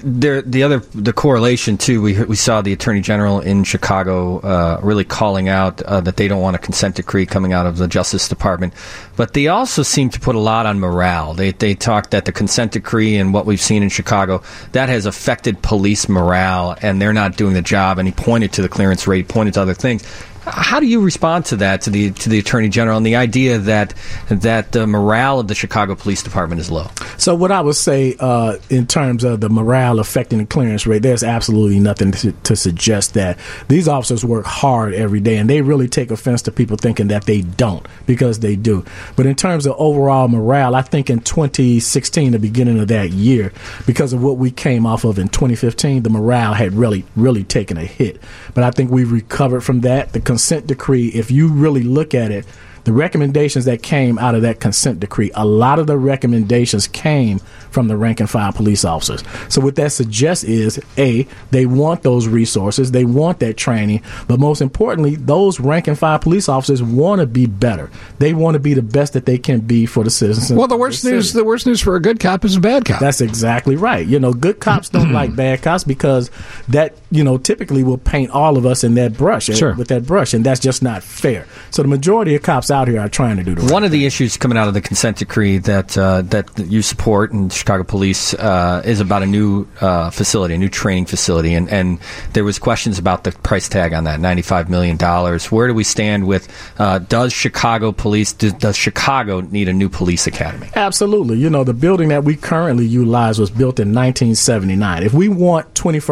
The correlation, too, we saw the Attorney General in Chicago really calling out that they don't want a consent decree coming out of the Justice Department. But they also seem to put a lot on morale. They talked that the consent decree and what we've seen in Chicago, that has affected police morale, and they're not doing the job. And he pointed to the clearance rate, pointed to other things. How do you respond to that, to the Attorney General, and the idea that the morale of the Chicago Police Department is low? So what I would say in terms of the morale affecting the clearance rate, there's absolutely nothing to suggest that. These officers work hard every day, and they really take offense to people thinking that they don't, because they do. But in terms of overall morale, I think in 2016, the beginning of that year, because of what we came off of in 2015, the morale had really taken a hit. But I think we've recovered from that. The consent decree, if you really look at it, the recommendations that came out of that consent decree, a lot of the recommendations came from the rank and file police officers. So what that suggests is, A, they want those resources, they want that training, but most importantly, those rank and file police officers want to be better. They want to be the best that they can be for the citizens. Well, the worst news for a good cop is a bad cop. That's exactly right. Good cops don't like bad cops, because that, typically will paint all of us in that brush, with that brush, and that's just not fair. So the majority of cops out here are trying to do the right One of thing. the issues coming out of the consent decree that you support in Chicago Police is about a new facility, a new training facility, and there was questions about the price tag on that, $95 million. Where do we stand with does Chicago need a new police academy? Absolutely. The building that we currently utilize was built in 1979. If we want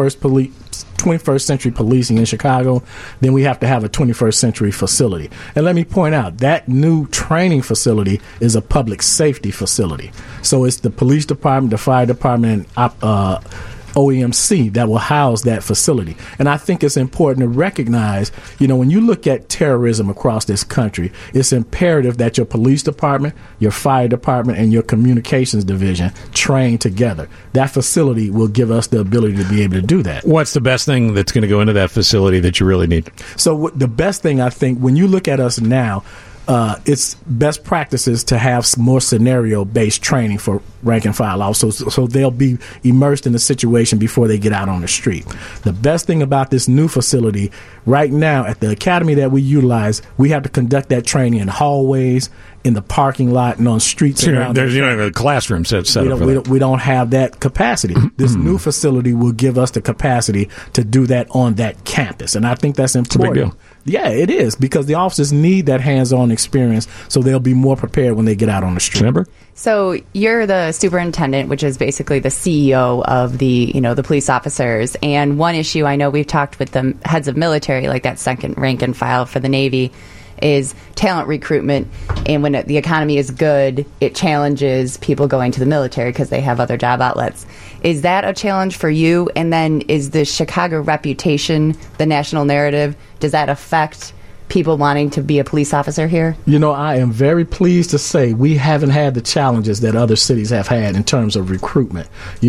21st century policing in Chicago, then we have to have a 21st century facility. And let me point out, that new training facility is a public safety facility. So it's the police department, the fire department, and OEMC that will house that facility. And I think it's important to recognize, when you look at terrorism across this country, it's imperative that your police department, your fire department, and your communications division train together. That facility will give us the ability to be able to do that. What's the best thing that's going to go into that facility that you really need? So the best thing, I think, when you look at us now, it's best practices to have some more scenario-based training for rank and file officers, so they'll be immersed in the situation before they get out on the street. The best thing about this new facility, right now at the academy that we utilize, we have to conduct that training in hallways, in the parking lot, and on streets. There's a classroom set up. We don't have that capacity. This new facility will give us the capacity to do that on that campus, and I think that's important. It's a big deal. Yeah, it is, because the officers need that hands-on experience, so they'll be more prepared when they get out on the street. Remember? So you're the superintendent, which is basically the CEO of the police officers. And one issue I know we've talked with the heads of military, like that second rank and file for the Navy, is talent recruitment. And when the economy is good, it challenges people going to the military because they have other job outlets. Is that a challenge for you? And then is the Chicago reputation, the national narrative, does that affect people wanting to be a police officer here? I am very pleased to say we haven't had the challenges that other cities have had in terms of recruitment.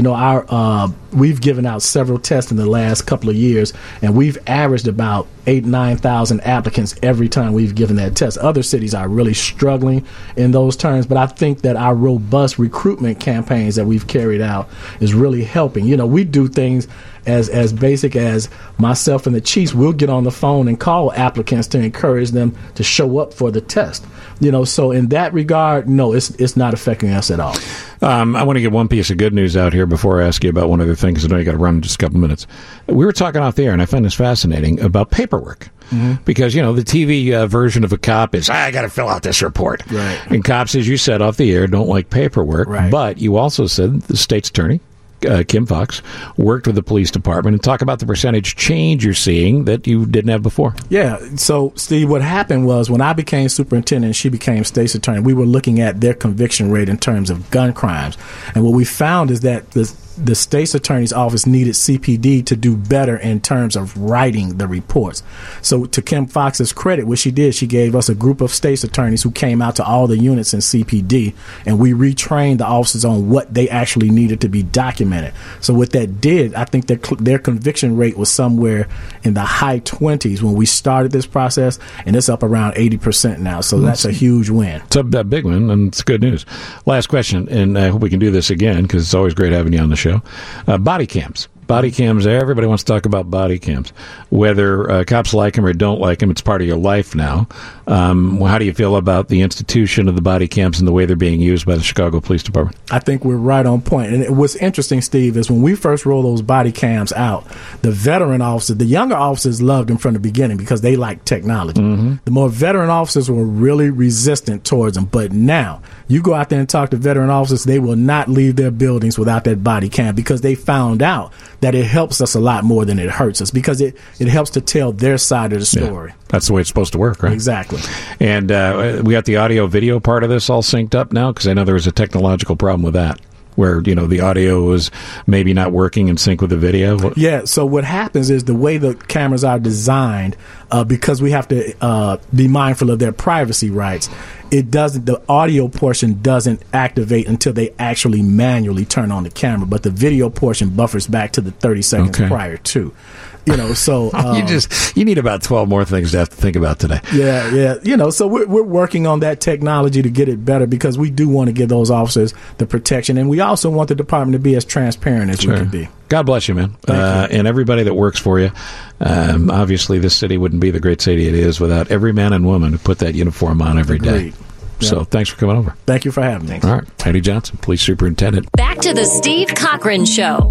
We've given out several tests in the last couple of years, and we've averaged about 9,000 applicants every time we've given that test. Other cities are really struggling in those terms, but I think that our robust recruitment campaigns that we've carried out is really helping. We do things as basic as myself and the chiefs, we'll get on the phone and call applicants to encourage them to show up for the test. So in that regard, no, it's not affecting us at all. I want to get one piece of good news out here before I ask you about one other thing, because I know you got to run in just a couple minutes. We were talking off the air, and I find this fascinating, about paperwork. Mm-hmm. Because, the TV version of a cop is, I got to fill out this report. Right. And cops, as you said off the air, don't like paperwork. Right. But you also said the state's attorney, Kim Foxx, worked with the police department, and talk about the percentage change you're seeing that you didn't have before. Yeah. So, Steve, what happened was when I became superintendent and she became state's attorney, we were looking at their conviction rate in terms of gun crimes. And what we found is that the state's attorney's office needed CPD to do better in terms of writing the reports. So to Kim Foxx's credit, what she did, she gave us a group of state's attorneys who came out to all the units in CPD, and we retrained the officers on what they actually needed to be documented. So what that did, I think their conviction rate was somewhere in the high 20s when we started this process, and it's up around 80% now. So that's a huge win. It's a big win, and it's good news. Last question, and I hope we can do this again, because it's always great having you on the show. Body cams. Body cams, everybody wants to talk about body cams. Whether cops like them or don't like them, it's part of your life now. How do you feel about the institution of the body cams and the way they're being used by the Chicago Police Department? I think we're right on point. And what's interesting, Steve, is when we first rolled those body cams out, the veteran officers, the younger officers loved them from the beginning because they like technology. Mm-hmm. The more veteran officers were really resistant towards them. But now, you go out there and talk to veteran officers, they will not leave their buildings without that body cam because they found out that it helps us a lot more than it hurts us because it helps to tell their side of the story. Yeah, that's the way it's supposed to work, right? Exactly. And we got the audio-video part of this all synced up now because I know there was a technological problem with that where, the audio was maybe not working in sync with the video. Yeah, so what happens is the way the cameras are designed, because we have to be mindful of their privacy rights, the audio portion doesn't activate until they actually manually turn on the camera, but the video portion buffers back to the 30 seconds prior to. So you need about 12 more things to have to think about today. Yeah. So we're working on that technology to get it better because we do want to give those officers the protection, and we also want the department to be as transparent as we can be. God bless you, man. Thank you. And everybody that works for you. Obviously, this city wouldn't be the great city it is without every man and woman who put that uniform on every day. So thanks for coming over. Thank you for having me. All right. Eddie Johnson, Police Superintendent. Back to the Steve Cochran Show.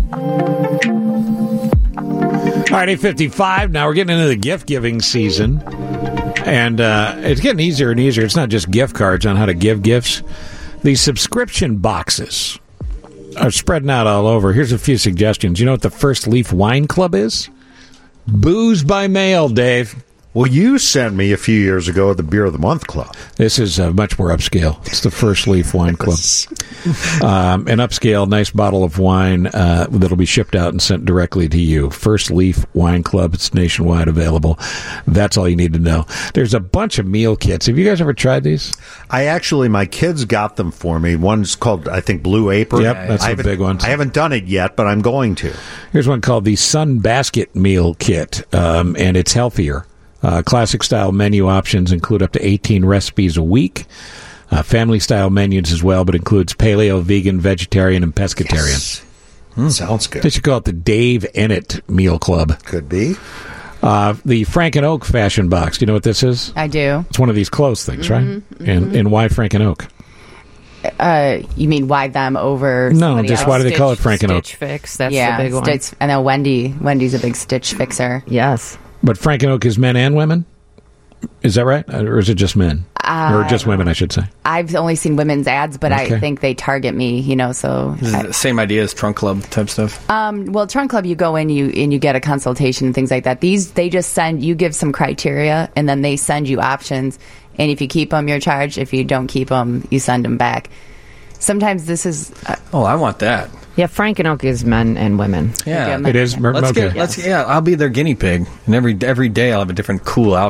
All right, 8:55. Now we're getting into the gift-giving season. And it's getting easier and easier. It's not just gift cards on how to give gifts. These subscription boxes are spreading out all over. Here's a few suggestions. You know what the First Leaf Wine Club is? Booze by mail, Dave. Well, you sent me a few years ago the Beer of the Month Club. This is much more upscale. It's the First Leaf Wine Club. An upscale, nice bottle of wine that'll be shipped out and sent directly to you. First Leaf Wine Club. It's nationwide available. That's all you need to know. There's a bunch of meal kits. Have you guys ever tried these? My kids got them for me. One's called, I think, Blue Apron. Yep, that's a big one. I haven't done it yet, but I'm going to. Here's one called the Sun Basket Meal Kit, and it's healthier. Classic-style menu options include up to 18 recipes a week. Family-style menus as well, but includes paleo, vegan, vegetarian, and pescatarian. Yes. Sounds good. They should call it the Dave Ennett Meal Club. Could be. The Frank and Oak Fashion Box. Do you know what this is? I do. It's one of these clothes things, right? Mm-hmm. And why Frank and Oak? You mean why them over? No, just why do they call it Frank and Oak? Stitch Fix. That's the big one. I know Wendy's a big Stitch Fixer. Yes. But Frank and Oak is men and women? Is that right? Or is it just men? Or just women, I should say. I've only seen women's ads, but Okay. I think they target me, so... Is it the same idea as Trunk Club type stuff? Well, Trunk Club, you go in and you get a consultation and things like that. They just you give some criteria, and then they send you options. And if you keep them, you're charged. If you don't keep them, you send them back. Sometimes this is... I want that. Yeah, Frank and Oak is men and women. Yeah, it is. I'll be their guinea pig, and every day I'll have a different cool outfit.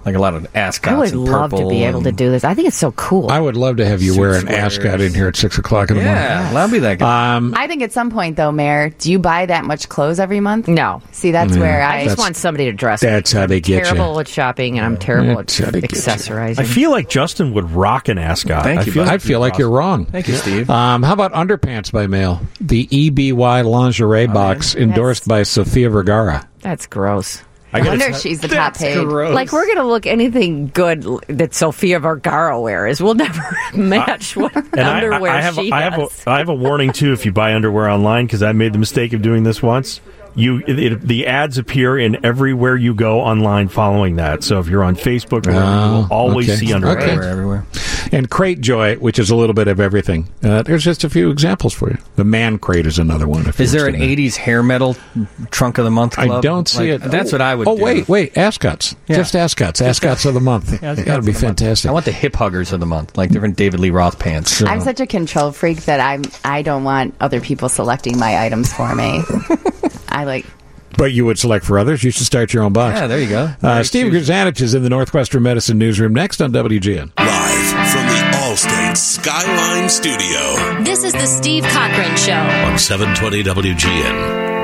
like a lot of ascots. I would and love to purple be able to do this. I think it's so cool. I would love to have you wear an ascot in here at 6 o'clock in the morning. Yeah, that'd be that good. I think at some point, though, Mayor, do you buy that much clothes every month? No. See, that's where I just want somebody to dress. That's how they get you. Terrible at shopping, and I'm terrible at That's how they get you. accessorizing. I feel like Justin would rock an ascot. Thank you, I feel like you're wrong. Thank you, Steve. How about underpants by mail? The EBY lingerie box endorsed by Sofia Vergara. That's gross. I wonder if she's the top paid. Like, we're going to look anything good that Sofia Vergara wears. We'll never match what underwear she has. I have a warning, too, if you buy underwear online, because I made the mistake of doing this once. The ads appear in everywhere you go online following that. So if you're on Facebook, or whatever, you will always see underwear. Everywhere. And Crate Joy, which is a little bit of everything. There's just a few examples for you. The Man Crate is another one. Is there an 80s hair metal trunk of the month club? I don't see it. That's what I would do. Wait, ascots. Yeah. Just ascots. Ascots of the month. That would be fantastic. I want the hip huggers of the month, like different David Lee Roth pants. I'm such a control freak that I don't want other people selecting my items for me. But you would select for others. You should start your own box. Yeah, there you go. Steve Grzanich is in the Northwestern Medicine Newsroom next on WGN. Live from the Allstate Skyline Studio. This is the Steve Cochran Show On 720 WGN.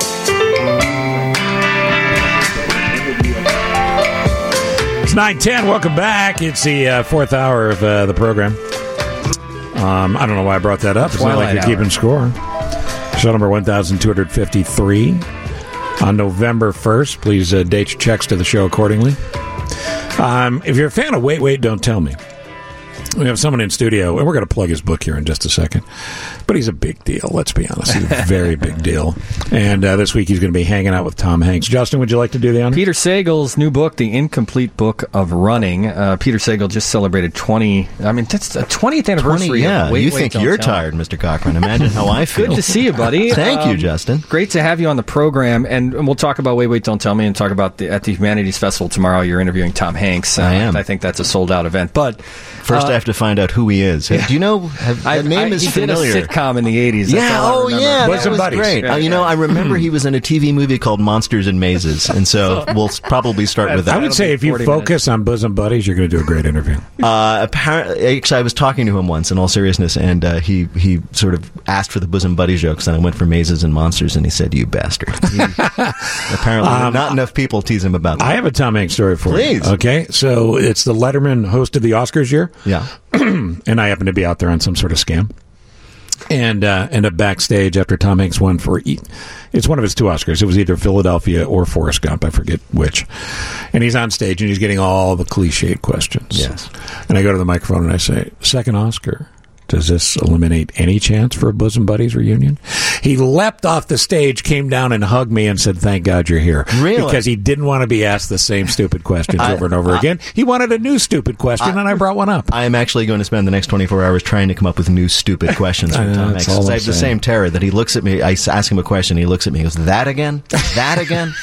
It's 9:10. Welcome back. It's the fourth hour of the program. I don't know why I brought that up. It's not like you're keeping score. Show number 1253. On November 1st, please date your checks to the show accordingly. If you're a fan of Wait, Don't Tell Me, we have someone in studio, and we're going to plug his book here in just a second. But he's a big deal, let's be honest. He's a very big deal. And this week he's going to be hanging out with Tom Hanks. Justin, would you like to do the honor? Peter Sagal's new book, The Incomplete Book of Running. Peter Sagal just celebrated that's the 20th anniversary. Yeah, of Wait, you Wait, think Don't you're Tell tired, Mr. Cochran. Imagine how I feel. Good to see you, buddy. Thank you, Justin. Great to have you on the program. And we'll talk about Wait, Don't Tell Me and talk about at the Humanities Festival tomorrow. You're interviewing Tom Hanks. I am. I think that's a sold-out event. But first I have to find out who he is. Do you know? That name is familiar. He did a sitcom in the 80s. Yeah, that was Buddies. great. Yeah. I remember he was in a TV movie called Monsters and Mazes, and so we'll probably start with that. I would say if you focus on Bosom Buddies, you're going to do a great interview. Apparently, actually, I was talking to him once, in all seriousness, and he sort of asked for the Bosom Buddies jokes, and I went for Mazes and Monsters, and he said, "You bastard." Apparently, not enough people tease him about that. I have a Tom Hanks story for you. Please. Okay, so it's the Letterman hosted the Oscars year. Yeah. And I happen to be out there on some sort of scam. And end up backstage after Tom Hanks won it's one of his two Oscars. It was either Philadelphia or Forrest Gump. I forget which. And he's on stage and he's getting all the cliched questions. Yes. And I go to the microphone and I say, second Oscar. Does this eliminate any chance for a Bosom Buddies reunion? He leapt off the stage, came down and hugged me and said, thank God you're here. Really? Because he didn't want to be asked the same stupid questions over and over again. He wanted a new stupid question, and I brought one up. I am actually going to spend the next 24 hours trying to come up with new stupid questions from Tom Hanks. I have the same terror that he looks at me, I ask him a question, he looks at me and goes, that again? That again?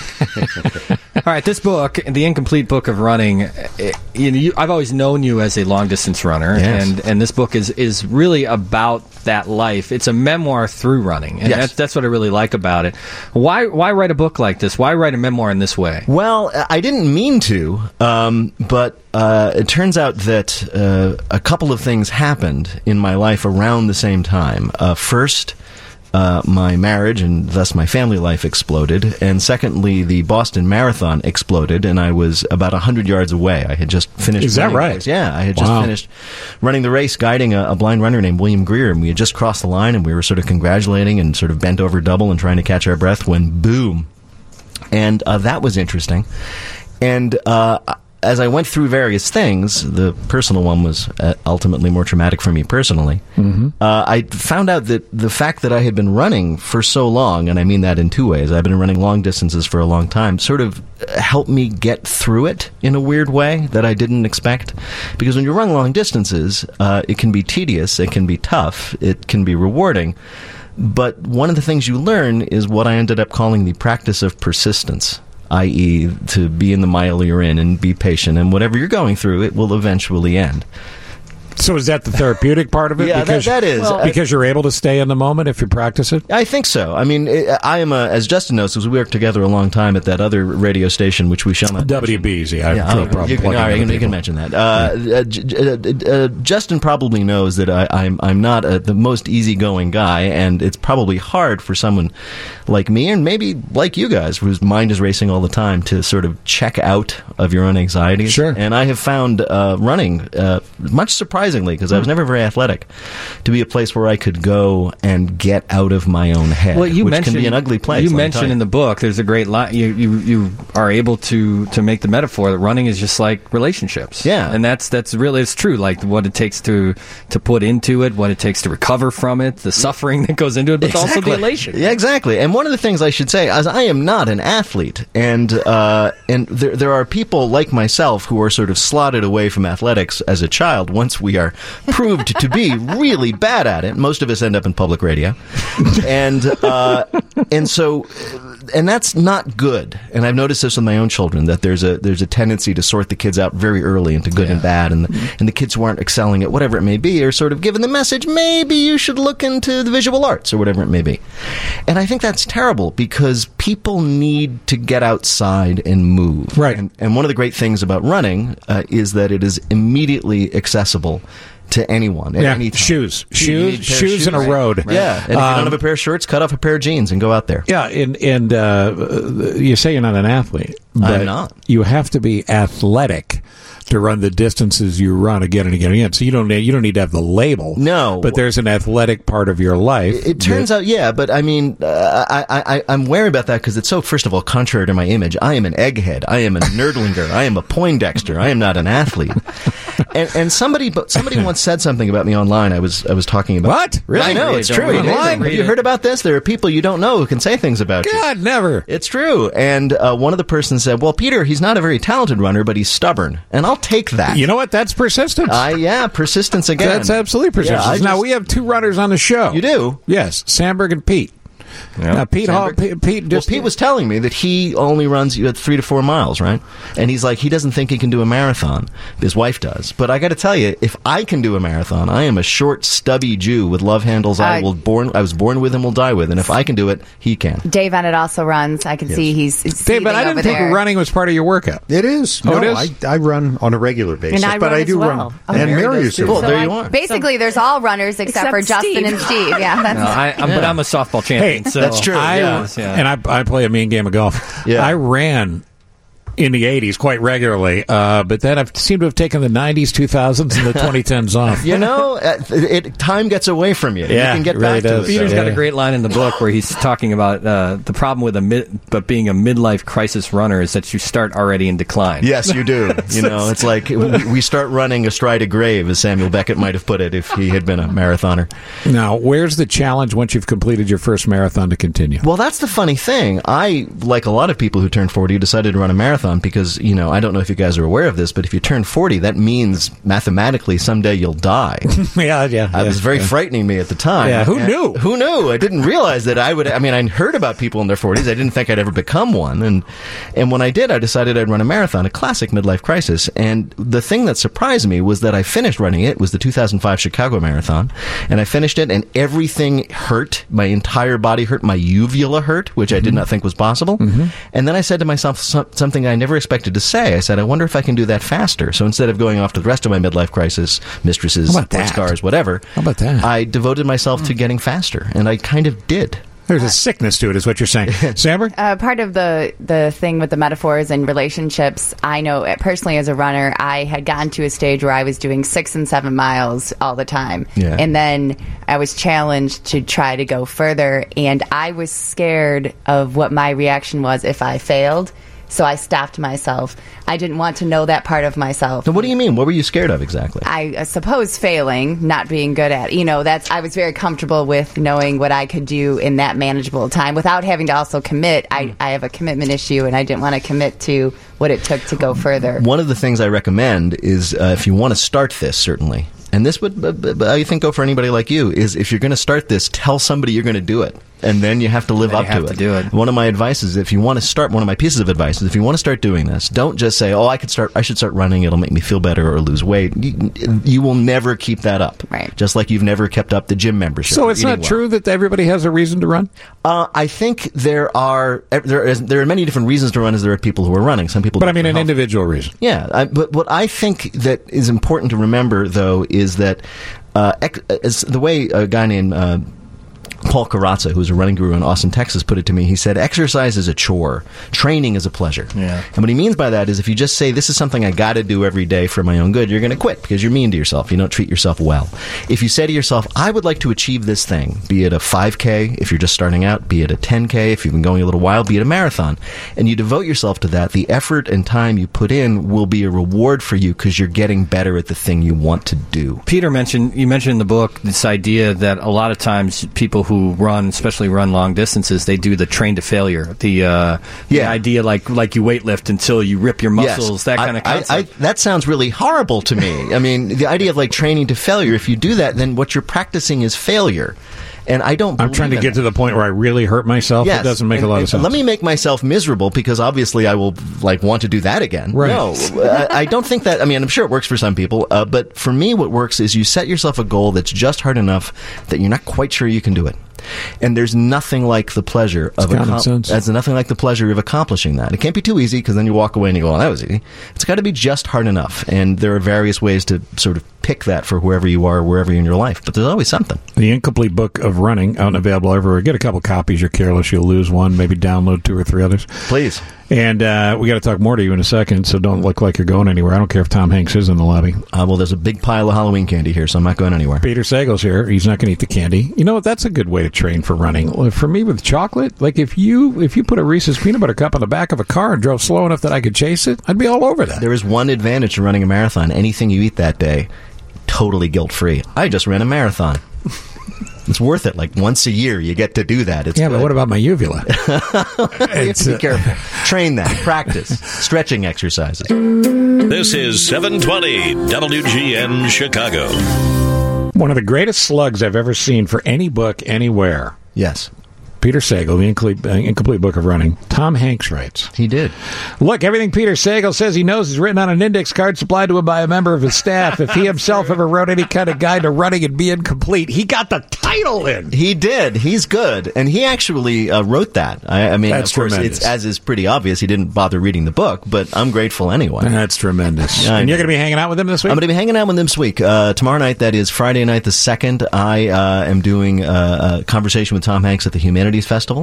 All right, this book, The Incomplete Book of Running, I've always known you as a long-distance runner, yes. and this book is really about that life. It's a memoir through running, and yes. that's what I really like about it. Why write a book like this? Why write a memoir in this way? Well, I didn't mean to, but it turns out that a couple of things happened in my life around the same time. First, my marriage and thus my family life exploded, and secondly, the Boston Marathon exploded, and I was about 100 yards away. I had just finished. Is that right? Yeah, I had just finished running the race, guiding a blind runner named William Greer, and we had just crossed the line, and we were sort of congratulating and sort of bent over double and trying to catch our breath when boom, and that was interesting, and as I went through various things, the personal one was ultimately more traumatic for me personally. Mm-hmm. I found out that the fact that I had been running for so long, and I mean that in two ways, I've been running long distances for a long time, sort of helped me get through it in a weird way that I didn't expect. Because when you run long distances, it can be tedious, it can be tough, it can be rewarding. But one of the things you learn is what I ended up calling the practice of persistence. I.e., to be in the mile you're in and be patient, and whatever you're going through, it will eventually end. So is that the therapeutic part of it? Yeah, because, that is. Because you're able to stay in the moment if you practice it? I think so. I mean, I am as Justin knows, because we worked together a long time at that other radio station, which we shall not WBZ. I have no problem plugging other you people. can mention that. Justin probably knows that I'm not the most easygoing guy, and it's probably hard for someone like me, and maybe like you guys, whose mind is racing all the time, to sort of check out of your own anxieties. Sure. And I have found running, much surprisingly, because I was never very athletic, to be a place where I could go and get out of my own head, Well, you which mentioned can be an ugly place. You let me tell mentioned in the book, there's a great line. You are able to make the metaphor that running is just like relationships. Yeah, and that's really, it's true. Like what it takes to put into it, what it takes to recover from it, the suffering that goes into it, but also the elation. Yeah, exactly. And one of the things I should say is I am not an athlete, and there are people like myself who are sort of slotted away from athletics as a child once we are proved to be really bad at it. Most of us end up in public radio, and so that's not good. And I've noticed this with my own children, that there's a tendency to sort the kids out very early into good and bad, and the kids who aren't excelling at whatever it may be are sort of given the message, maybe you should look into the visual arts or whatever it may be. And I think that's terrible, because people need to get outside and move. Right. And one of the great things about running is that it is immediately accessible to anyone at any time. Shoes in a road. Right. Yeah, and if you don't have a pair of shorts, cut off a pair of jeans and go out there. Yeah, and you say you're not an athlete, but I'm not. You have to be athletic to run the distances you run again and again and again. So you don't need to have the label. No, but there's an athletic part of your life. It turns out, yeah, but I mean, I'm wary about that because it's so, first of all, contrary to my image. I am an egghead. I am a nerdlinger. I am a Poindexter. I am not an athlete. And somebody once said something about me online. I was talking about what? Really? I know, it's true. Have you heard about this? There are people you don't know who can say things about you. God, never. It's true. And one of the persons said, "Well, Peter, he's not a very talented runner, but he's stubborn." And I'll take that. You know what? That's persistence. Yeah, persistence again. That's absolutely persistence. Now, we have two runners on the show. You do? Yes, Sandberg and Pete. Now, Pete was telling me that he only runs 3 to 4 miles, right? And he's like, he doesn't think he can do a marathon. His wife does. But I got to tell you, if I can do a marathon, I am a short, stubby Jew with love handles. I was born with and will die with. And if I can do it, he can. Dave Ennett also runs. I can see he's Dave, but I didn't think running was part of your workout. It is. Oh, no, it is? I run on a regular basis, and but I do run. And Mary used to. Well, there you are. Basically, there's all runners except for Justin and Steve. Yeah, that's but I'm a softball champion. Hey, so that's true. And I play a mean game of golf. Yeah. I ran in the 80s quite regularly, but then I've seemed to have taken the 90s, 2000s, and the 2010s off. You know, time gets away from you. Yeah, you can get it really back to does. it. Peter's got a great line in the book where he's talking about the problem with being a midlife crisis runner is that you start already in decline. Yes, you do. You know, it's like we start running astride a grave, as Samuel Beckett might have put it if he had been a marathoner. Now, where's the challenge once you've completed your first marathon to continue? Well, that's the funny thing. I, like a lot of people who turn 40, decided to run a marathon because, you know, I don't know if you guys are aware of this, but if you turn 40, that means mathematically someday you'll die. Yeah. It was very frightening me at the time. Yeah, who knew? Who knew? I didn't realize that I would. I mean, I heard about people in their 40s. I didn't think I'd ever become one. And when I did, I decided I'd run a marathon, a classic midlife crisis. And the thing that surprised me was that I finished running it. It was the 2005 Chicago Marathon. And I finished it, and everything hurt. My entire body hurt. My uvula hurt, which I did not think was possible. Mm-hmm. And then I said to myself something I never expected to say. I said, I wonder if I can do that faster. So instead of going off to the rest of my midlife crisis, mistresses, sports cars, whatever, how about that? I devoted myself to getting faster, and I kind of did. There's a sickness to it, is what you're saying. Samber? Part of the thing with the metaphors and relationships, I know personally as a runner, I had gotten to a stage where I was doing 6 and 7 miles all the time. Yeah. And then I was challenged to try to go further, and I was scared of what my reaction was if I failed. So I stopped myself. I didn't want to know that part of myself. So what do you mean? What were you scared of exactly? I suppose failing, not being good at. I was very comfortable with knowing what I could do in that manageable time without having to also commit. I have a commitment issue, and I didn't want to commit to what it took to go further. One of the things I recommend is if you want to start this, certainly, and this would, I think, go for anybody like you, is if you're going to start this, tell somebody you're going to do it. and then you have to live Then up you have to to do it. One of my advice is, if you want to start, one of my pieces of advice is, if you want to start doing this, don't just say, "Oh, I should start running. It'll make me feel better or lose weight." You will never keep that up. Right. Just like you've never kept up the gym membership. So it's eating not well. true that everybody has a reason to run? I think there are many different reasons to run as there are people who are running. Some people, But I mean an individual reason. Yeah, but what I think that is important to remember, though, is that is the way a guy named Paul Carazza, who's a running guru in Austin, Texas, put it to me. He said, exercise is a chore. Training is a pleasure. Yeah. And what he means by that is, if you just say, this is something I got to do every day for my own good, you're going to quit because you're mean to yourself. You don't treat yourself well. If you say to yourself, I would like to achieve this thing, be it a 5K if you're just starting out, be it a 10K if you've been going a little while, be it a marathon, and you devote yourself to that, the effort and time you put in will be a reward for you because you're getting better at the thing you want to do. Peter mentioned in the book this idea that a lot of times people who run, especially run long distances, they do the train to failure. The idea like you weightlift until you rip your muscles, that kind of concept. That sounds really horrible to me. I mean, the idea of like training to failure, if you do that, then what you're practicing is failure. And I don't I'm trying to get to the point where I really hurt myself. Yes. It doesn't make a lot of sense. Let me make myself miserable because obviously I will want to do that again. Right. No, I don't think that. I mean, I'm sure it works for some people, but for me, what works is you set yourself a goal that's just hard enough that you're not quite sure you can do it. And there's nothing like the pleasure of nothing like the pleasure of accomplishing that. It can't be too easy because then you walk away and you go, "Oh, that was easy." It's got to be just hard enough, and there are various ways to sort of pick that for wherever you are, wherever you're in your life. But there's always something. The Incomplete Book of Running, out and available everywhere. Get a couple copies. You're careless, you'll lose one. Maybe download 2 or 3 others. Please. And we got to talk more to you in a second, so don't look like you're going anywhere. I don't care if Tom Hanks is in the lobby. Well, there's a big pile of Halloween candy here, so I'm not going anywhere. Peter Sagal's here. He's not going to eat the candy. You know what? That's a good way to train for running. For me, with chocolate, like if you put a Reese's peanut butter cup on the back of a car and drove slow enough that I could chase it, I'd be all over that. There is one advantage to running a marathon. Anything you eat that day, totally guilt-free. I just ran a marathon. It's worth it. Like once a year, you get to do that. It's but what about my uvula? Be careful. Train that. Practice. Stretching exercises. This is 720 WGN Chicago. One of the greatest slugs I've ever seen for any book anywhere. Yes. Peter Sagal, the Incomplete Book of Running. Tom Hanks writes. He did. Look, everything Peter Sagal says he knows is written on an index card supplied to him by a member of his staff. If he himself ever wrote any kind of guide to running, it'd be incomplete. He got the title in. He did. He's good. And he actually wrote that. I mean, That's of course, tremendous. it's, as is pretty obvious, he didn't bother reading the book, but I'm grateful anyway. That's tremendous. And you're going to be hanging out with him this week? I'm going to be hanging out with him this week. Tomorrow night, that is Friday night the 2nd, I am doing a conversation with Tom Hanks at the Humanities Festival.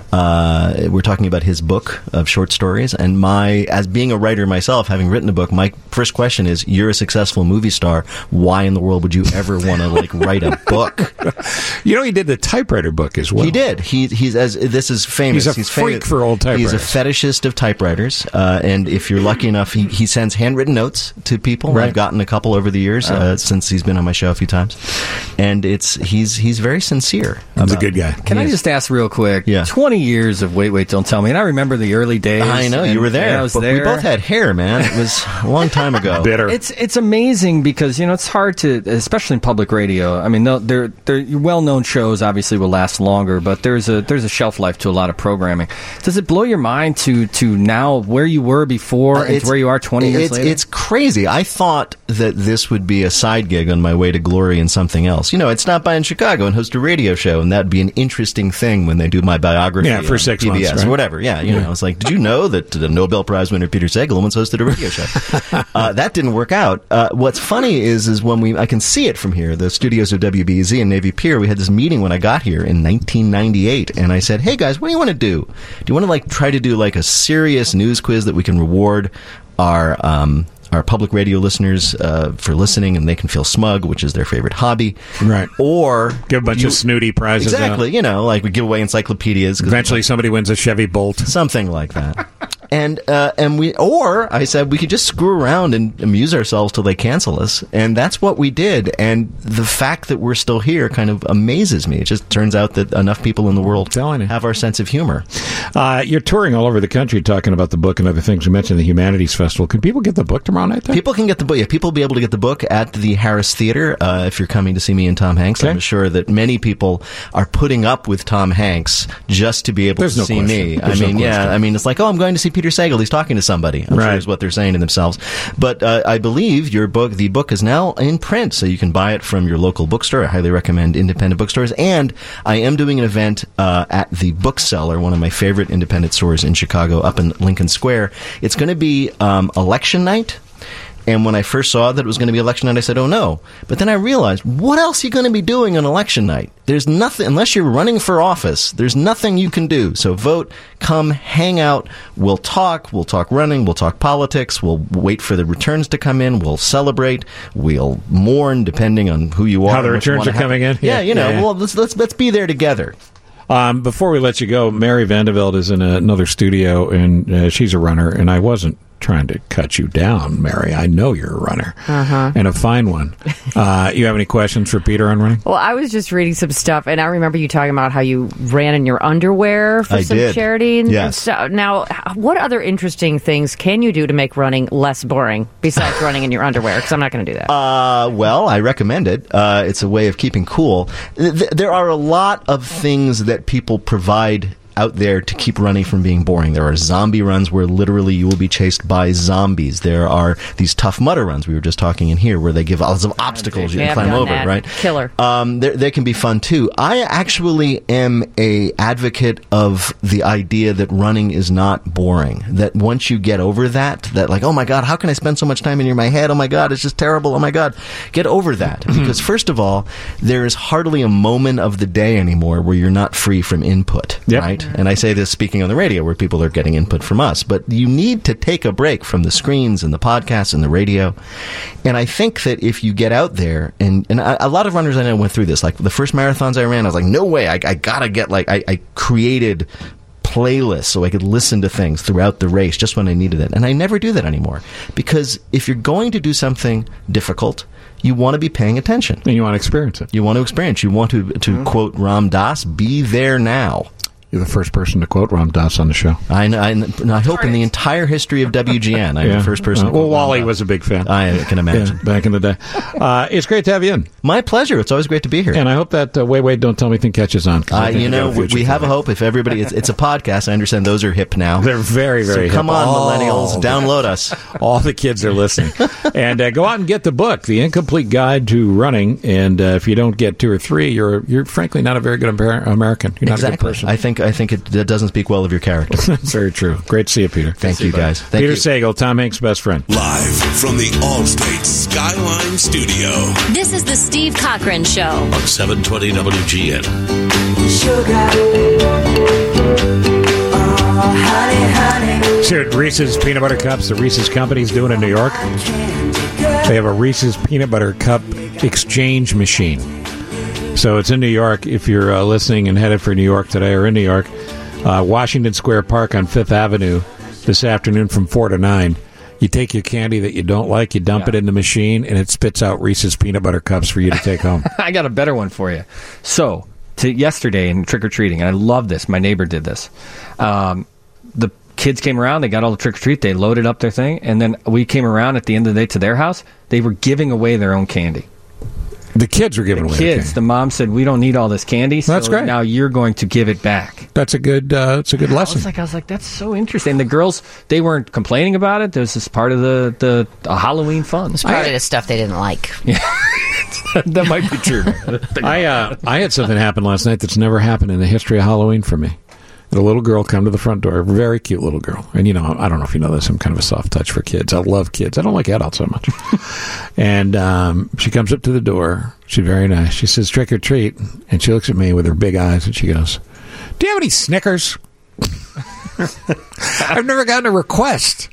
We're talking about his book of short stories, and as being a writer myself, having written a book, my first question is, you're a successful movie star, why in the world would you ever want to write a book? You know, he did the typewriter book as well. He did. This is famous. He's a freak for old typewriters. He's a fetishist of typewriters, and if you're lucky enough, he sends handwritten notes to people. Right. I've gotten a couple over the years since he's been on my show a few times, and he's very sincere. He's a good guy. Can I just ask real quick? Yeah. 20 years of Wait, Don't Tell Me. And I remember the early days. I know, you were there. I was but there. We both had hair, man. It was a long time ago. Bitter. It's amazing because, it's hard to, especially in public radio. I mean, they're well-known shows obviously will last longer, but there's a shelf life to a lot of programming. Does it blow your mind to now where you were before and to where you are 20 years later? It's crazy. I thought that this would be a side gig on my way to glory in something else. I'd stop by in Chicago and host a radio show, and that'd be an interesting thing when they do my biography. Yeah, for 6 PBS months, right? or whatever. Yeah, it's like, did you know that the Nobel Prize winner Peter Sagal once hosted a radio show? That didn't work out. What's funny is when I can see it from here, the studios of WBEZ and Navy Pier, we had this meeting when I got here in 1998, and I said, hey guys, what do you want to do? Do you want to try to do a serious news quiz that we can reward our public radio listeners for listening, and they can feel smug, which is their favorite hobby. Right. Or give a bunch of snooty prizes Exactly. out. We give away encyclopedias. Eventually somebody wins a Chevy Bolt. Something like that. And I said we could just screw around and amuse ourselves till they cancel us, and that's what we did. And the fact that we're still here kind of amazes me. It just turns out that enough people in the world have our sense of humor. You're touring all over the country talking about the book and other things. You mentioned the Humanities Festival. Can people get the book tomorrow night there? People can get the book. Yeah, people will be able to get the book at the Harris Theater if you're coming to see me and Tom Hanks. Okay. I'm sure that many people are putting up with Tom Hanks just to be able to see me. It's like, I'm going to see Peter Sagal. He's talking to somebody. I'm sure is what they're saying to themselves. But I believe the book is now in print, so you can buy it from your local bookstore. I highly recommend independent bookstores. And I am doing an event at the Bookseller, one of my favorite independent stores in Chicago, up in Lincoln Square. It's going to be election night. And when I first saw that it was going to be election night, I said, oh, no. But then I realized, what else are you going to be doing on election night? There's nothing, unless you're running for office, there's nothing you can do. So vote, come, hang out. We'll talk running, we'll talk politics, we'll wait for the returns to come in, we'll celebrate, we'll mourn, depending on who you are. How the returns are coming in? Well, let's be there together. Before we let you go, Mary Vandeveld is in another studio, and she's a runner, and I wasn't trying to cut you down, Mary. I know you're a runner, and a fine one. You have any questions for Peter on running? Well, I was just reading some stuff, and I remember you talking about how you ran in your underwear for some charity. And stuff. Now, what other interesting things can you do to make running less boring besides running in your underwear? Because I'm not going to do that. Well, I recommend it. It's a way of keeping cool. There are a lot of things that people provide out there to keep running from being boring. There are zombie runs where literally you will be chased by zombies. There are these Tough Mudder runs we were just talking in here where they give lots of obstacles you can climb over, right? Killer. They can be fun too. I actually am a advocate of the idea that running is not boring. That once you get over that like, oh my God, how can I spend so much time in my head? Oh my God, it's just terrible. Oh my God. Get over that. Because first of all, there is hardly a moment of the day anymore where you're not free from input, right? And I say this speaking on the radio where people are getting input from us. But you need to take a break from the screens and the podcasts and the radio. And I think that if you get out there, and a lot of runners I know went through this. Like the first marathons I ran, I was like, no way, I got to get I created playlists so I could listen to things throughout the race just when I needed it. And I never do that anymore. Because if you're going to do something difficult, you want to be paying attention. And you want to experience it. You want to experience. You want to quote Ram Dass, be there now. You're the first person to quote Ram Dass on the show. I hope in the entire history of WGN, I'm the first person to quote Wally was a big fan. I can imagine. Back in the day. It's great to have you in. My pleasure. It's always great to be here. And I hope that Wait, Don't Tell Me thing catches on. We have a hope. If everybody, it's a podcast. I understand those are hip now. They're very, very hip. Come on, millennials, download us. All the kids are listening. And go out and get the book, The Incomplete Guide to Running. And if you don't get 2 or 3, you're frankly not a very good American. You're not a good person. I think it doesn't speak well of your character. That's very true. Great to see you, Peter. Thank you, guys. Peter Sagal, Tom Hanks' best friend. Live from the Allstate Skyline Studio. This is the Steve Cochran Show on 720 WGN. Here at Reese's Peanut Butter Cups, the Reese's Company's doing in New York. They have a Reese's Peanut Butter Cup exchange machine. So it's in New York. If you're listening and headed for New York today or in New York, Washington Square Park on 5th Avenue this afternoon from 4 to 9. You take your candy that you don't like, you dump it in the machine, and it spits out Reese's Peanut Butter Cups for you to take home. I got a better one for you. So, yesterday in trick-or-treating, and I love this. My neighbor did this. The kids came around. They got all the trick-or-treat. They loaded up their thing. And then we came around at the end of the day to their house. They were giving away their own candy. The kids were giving away the candy. The mom said, "We don't need all this candy, so that's great. Now you're going to give it back." That's a good lesson. I was like, that's so interesting. The girls, they weren't complaining about it. This is part of the Halloween fun. It's part of the stuff they didn't like. Yeah. That might be true. I had something happen last night that's never happened in the history of Halloween for me. A little girl come to the front door, a very cute little girl. And, I don't know if you know this, I'm kind of a soft touch for kids. I love kids. I don't like adults so much. And she comes up to the door. She's very nice. She says, "Trick or treat." And she looks at me with her big eyes and she goes, "Do you have any Snickers?" I've never gotten a request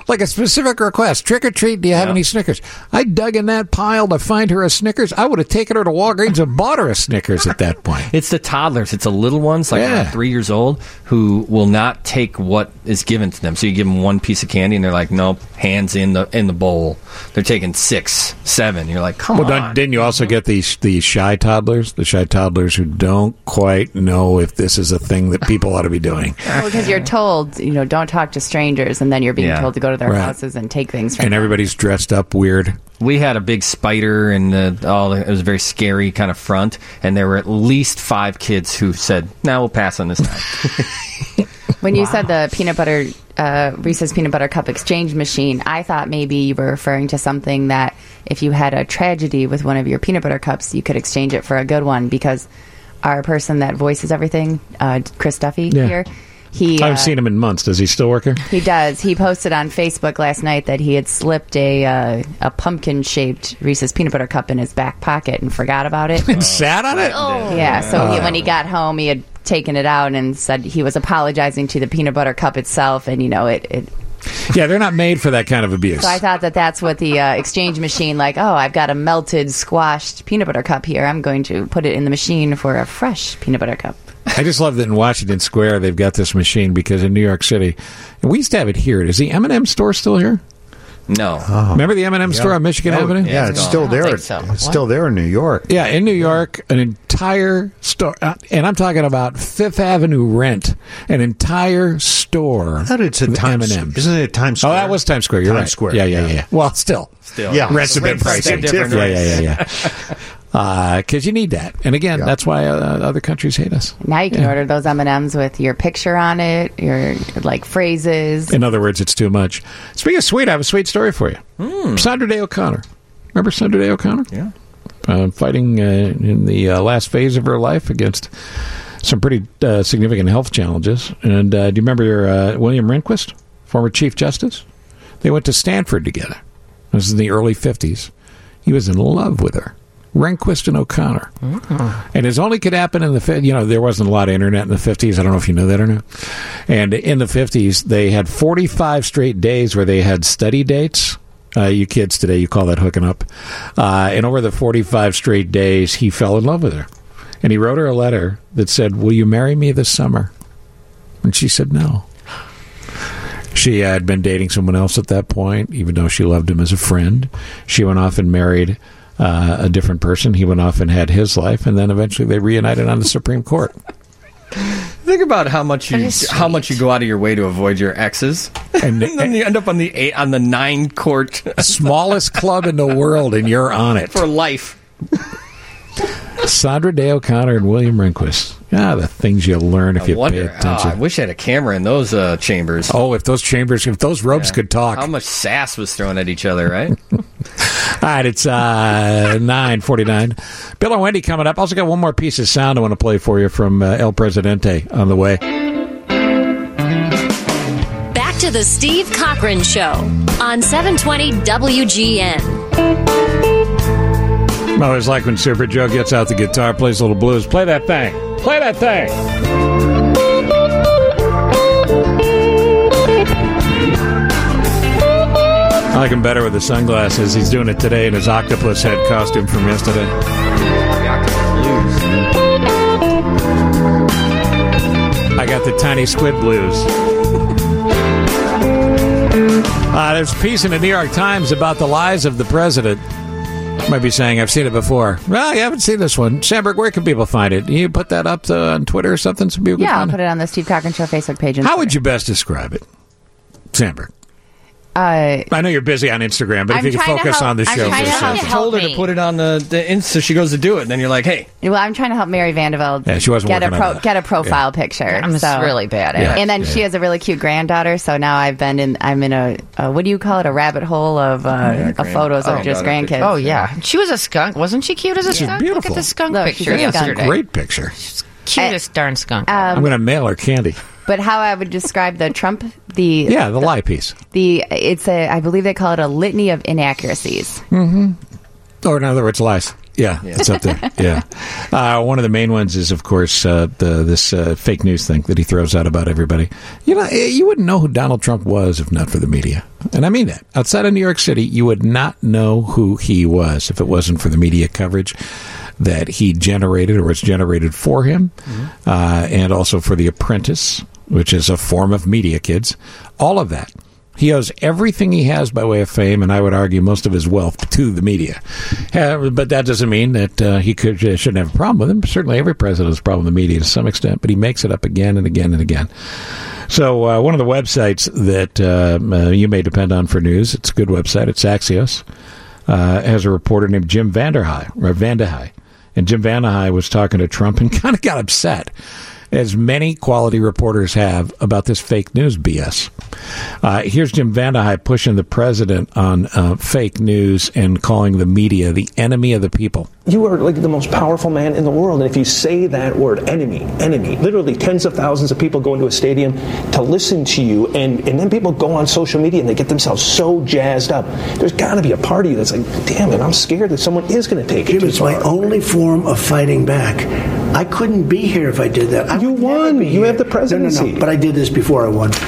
like a specific request. Trick or treat, do you have any Snickers? I dug in that pile to find her a Snickers. I would have taken her to Walgreens and bought her a Snickers at that point. It's the toddlers. It's the little ones, like around 3 years old, who will not take what is given to them. So you give them one piece of candy, and they're like, nope, hands in the bowl. They're taking 6, 7. You're like, come on. Didn't you also get the shy toddlers? The shy toddlers who don't quite know if this is a thing that people ought to be doing. Well, because you're told, don't talk to strangers, and then you're being told to go to their houses and take things from them. And everybody's dressed up weird. We had a big spider, and it was a very scary kind of front, and there were at least 5 kids who said, "No, we'll pass on this time." When you said the peanut butter Reese's Peanut Butter Cup exchange machine, I thought maybe you were referring to something that if you had a tragedy with one of your peanut butter cups, you could exchange it for a good one, because our person that voices everything, Chris Duffy here, I haven't seen him in months. Does he still work here? He does. He posted on Facebook last night that he had slipped a pumpkin-shaped Reese's Peanut Butter Cup in his back pocket and forgot about it. And sat on it? Oh. Yeah, so when he got home, he had taken it out and said he was apologizing to the peanut butter cup itself, and, it yeah, they're not made for that kind of abuse. So I thought that's what the exchange machine, I've got a melted, squashed peanut butter cup here. I'm going to put it in the machine for a fresh peanut butter cup. I just love that in Washington Square they've got this machine, because in New York City, and we used to have it here. Is the M&M store still here? No. Oh. Remember the M&M store on Michigan Avenue? Yeah, it's still there. It's still there in New York. Yeah, in New York, an entire store, and I'm talking about Fifth Avenue rent, an entire store. I thought it's a Times. Isn't it Times Square? Oh, that was Times Square. You're Times right. Square. Yeah. Well, still. Yeah, rents have been pricey too. Yeah. Because you need that, and again, that's why other countries hate us. Now you can order those M&Ms with your picture on it, your phrases. In other words, it's too much. Speaking of sweet, I have a sweet story for you. Sandra Day O'Connor. Remember Sandra Day O'Connor? Yeah. Fighting in the last phase of her life against some pretty significant health challenges. And do you remember William Rehnquist, former Chief Justice? They went to Stanford together. This is in the early 50s. He was in love with her. Rehnquist and O'Connor. Mm-hmm. And it only could happen in the there wasn't a lot of internet in the 50s. I don't know if you know that or not. And in the 50s, they had 45 straight days where they had study dates. You kids today, you call that hooking up. And over the 45 straight days, he fell in love with her. And he wrote her a letter that said, "Will you marry me this summer?" And she said no. She had been dating someone else at that point, even though she loved him as a friend. She went off and married a different person. He went off and had his life, and then eventually they reunited on the Supreme Court. Think about how much you go out of your way to avoid your exes, and then you end up on the 9-court smallest club in the world, and you're on it for life. Sandra Day O'Connor and William Rehnquist. The things you learn if you pay attention. I wish I had a camera in those chambers. Oh, if those ropes could talk. How much sass was thrown at each other, right? All right, it's 9:49. Bill and Wendy coming up. Also got one more piece of sound I want to play for you from El Presidente on the way. Back to the Steve Cochran Show on 720 WGN. I always like when Super Joe gets out the guitar, plays a little blues. Play that thing. Play that thing. I like him better with the sunglasses. He's doing it today in his octopus head costume from yesterday. I got the tiny squid blues. There's a piece in the New York Times about the lies of the president. Might be saying, I've seen it before. Well, you haven't seen this one. Sandberg, where can people find it? You put that up on Twitter or something so people can I'll find put it on the Steve Cochran Show Facebook page. How would you best describe it, Sandberg? I know you're busy on Instagram, but if you could focus on the show for a second. I told her to put it on the Insta. She goes to do it, and then you're like, hey. Well, I'm trying to help Mary Vandervelde get a profile picture. I'm just really bad at it. And then she has a really cute granddaughter, so now I'm in a what do you call it, a rabbit hole of photos of just grandkids. Oh, yeah. She was a skunk. Wasn't she cute as a skunk? Beautiful. Look at the skunk picture yesterday. Great picture. Cutest darn skunk. I'm going to mail her candy. But how I would describe the Trump, the lie piece. I believe they call it a litany of inaccuracies. Mm-hmm. Or in other words, lies. Yeah, it's up there. Yeah. One of the main ones is, of course, this fake news thing that he throws out about everybody. You know, you wouldn't know who Donald Trump was if not for the media. and I mean that, outside of New York City, you would not know who he was if it wasn't for the media coverage that he generated or was generated for him, and also for The Apprentice, which is a form of media, kids. All of that. He owes everything he has by way of fame, and I would argue most of his wealth, to the media. But that doesn't mean that he shouldn't have a problem with him. Certainly every president has a problem with the media to some extent, but he makes it up again and again and again. So one of the websites that you may depend on for news, it's a good website, it's Axios, has a reporter named Jim Vandehei. And Jim Vandehei was talking to Trump and kind of got upset, as many quality reporters have, about this fake news BS. Here's Jim Vandehei pushing the president on fake news and calling the media the enemy of the people. You are like the most powerful man in the world, and if you say that word, enemy, literally tens of thousands of people go into a stadium to listen to you, and then people go on social media and they get themselves so jazzed up. There's got to be a party that's like, damn it, I'm scared that someone is going to take it too far. It's my only form of fighting back. I couldn't be here if I did that. You won. You have the presidency. No, but I did this before I won.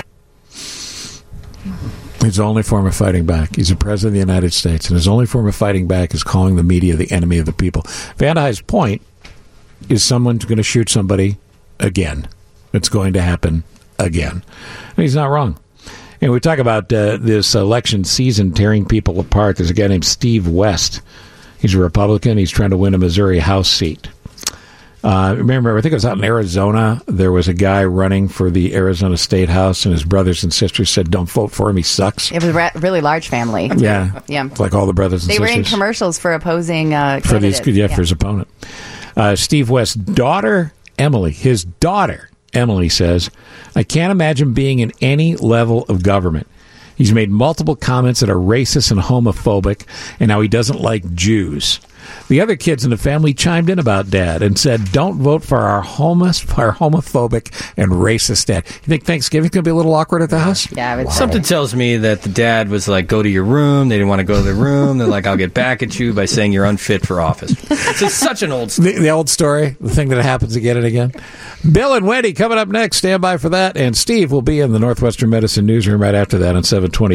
His only form of fighting back. He's the president of the United States, and his only form of fighting back is calling the media the enemy of the people. Vandehei's point is someone's going to shoot somebody again. It's going to happen again. And he's not wrong. And we talk about this election season tearing people apart. There's a guy named Steve West. He's a Republican. He's trying to win a Missouri House seat. Remember, I think it was out in Arizona. There was a guy running for the Arizona State House, and his brothers and sisters said, "Don't vote for him. He sucks." It was a really large family. Yeah, yeah. It's like all the brothers and sisters. They were in commercials for opposing candidates. For his opponent. Steve West's daughter, Emily, his daughter, Emily, says, "I can't imagine being in any level of government. He's made multiple comments that are racist and homophobic, and now he doesn't like Jews." The other kids in the family chimed in about Dad and said, "Don't vote for our homophobic and racist dad." You think Thanksgiving's going to be a little awkward at the house? Yeah, something tells me that the dad was like, "Go to your room." They didn't want to go to the room. They're like, "I'll get back at you by saying you're unfit for office." It's just such an old story. The old story, the thing that happens again and again. Bill and Wendy coming up next. Stand by for that. And Steve will be in the Northwestern Medicine Newsroom right after that on 720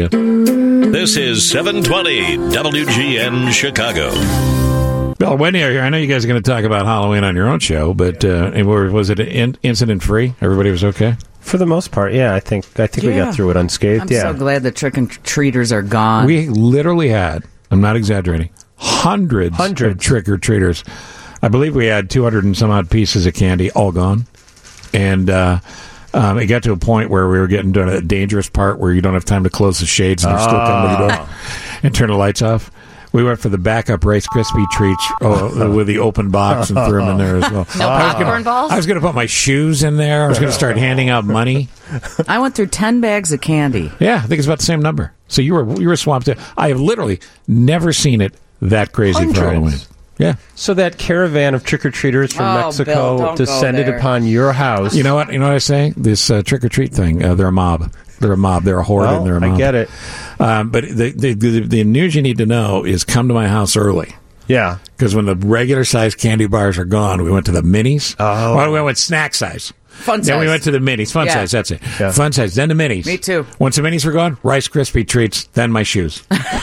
WGN. This is 720 WGN Chicago. Bill and Wendy are here. I know you guys are going to talk about Halloween on your own show, but was it incident-free? Everybody was okay? For the most part, yeah. I think we got through it unscathed. I'm so glad the trick-or-treaters are gone. We literally had, I'm not exaggerating, hundreds of trick-or-treaters. I believe we had 200 and some odd pieces of candy, all gone. And it got to a point where we were getting to a dangerous part where you don't have time to close the shades and they're still coming to the door and turn the lights off. We went for the backup Rice Krispie treats with the open box and threw them in there as well. No popcorn balls? I was going to put my shoes in there. I was going to start handing out money. I went through 10 bags of candy. Yeah, I think it's about the same number. So you were swamped. I have literally never seen it that crazy for Halloween. Yeah. So that caravan of trick-or-treaters from Mexico Bill, descended upon your house. You know what I say? This trick-or-treat thing, they're a mob. They're a mob. They're a horde, and they're a mob. I get it. But the news you need to know is come to my house early. Yeah. Because when the regular-sized candy bars are gone, we went to the minis. Oh. Well, we went snack size. Fun size. Then we went to the minis. Fun size, that's it. Yeah. Fun size, then the minis. Me too. Once the minis were gone, Rice Krispie treats, then my shoes.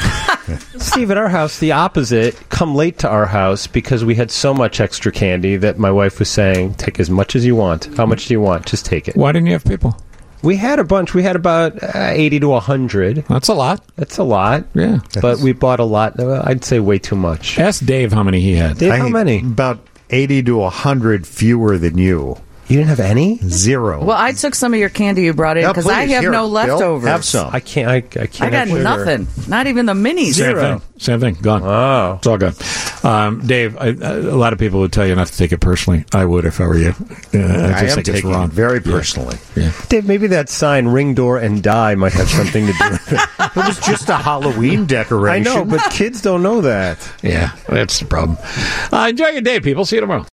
Steve, at our house, the opposite. Come late to our house because we had so much extra candy that my wife was saying, take as much as you want. How much do you want? Just take it. Why didn't you have people? We had a bunch. We had about 80 to 100. That's a lot. That's a lot. Yeah. But we bought a lot. I'd say way too much. Ask Dave how many he had. Dave, how many? About 80 to 100 fewer than you. You didn't have any? Zero. Well, I took some of your candy you brought in because I have no leftovers. Bill, have some. I can't. I can't. I got nothing. Not even the minis. Zero. Same thing. Gone. Oh, it's all gone. Dave, a lot of people would tell you not to take it personally. I would if I were you. I just think it's wrong. Very personally. Yeah. Dave, maybe that sign "Ring Door and Die" might have something to do with it. It was just a Halloween decoration. I know, but kids don't know that. Yeah, that's the problem. Enjoy your day, people. See you tomorrow.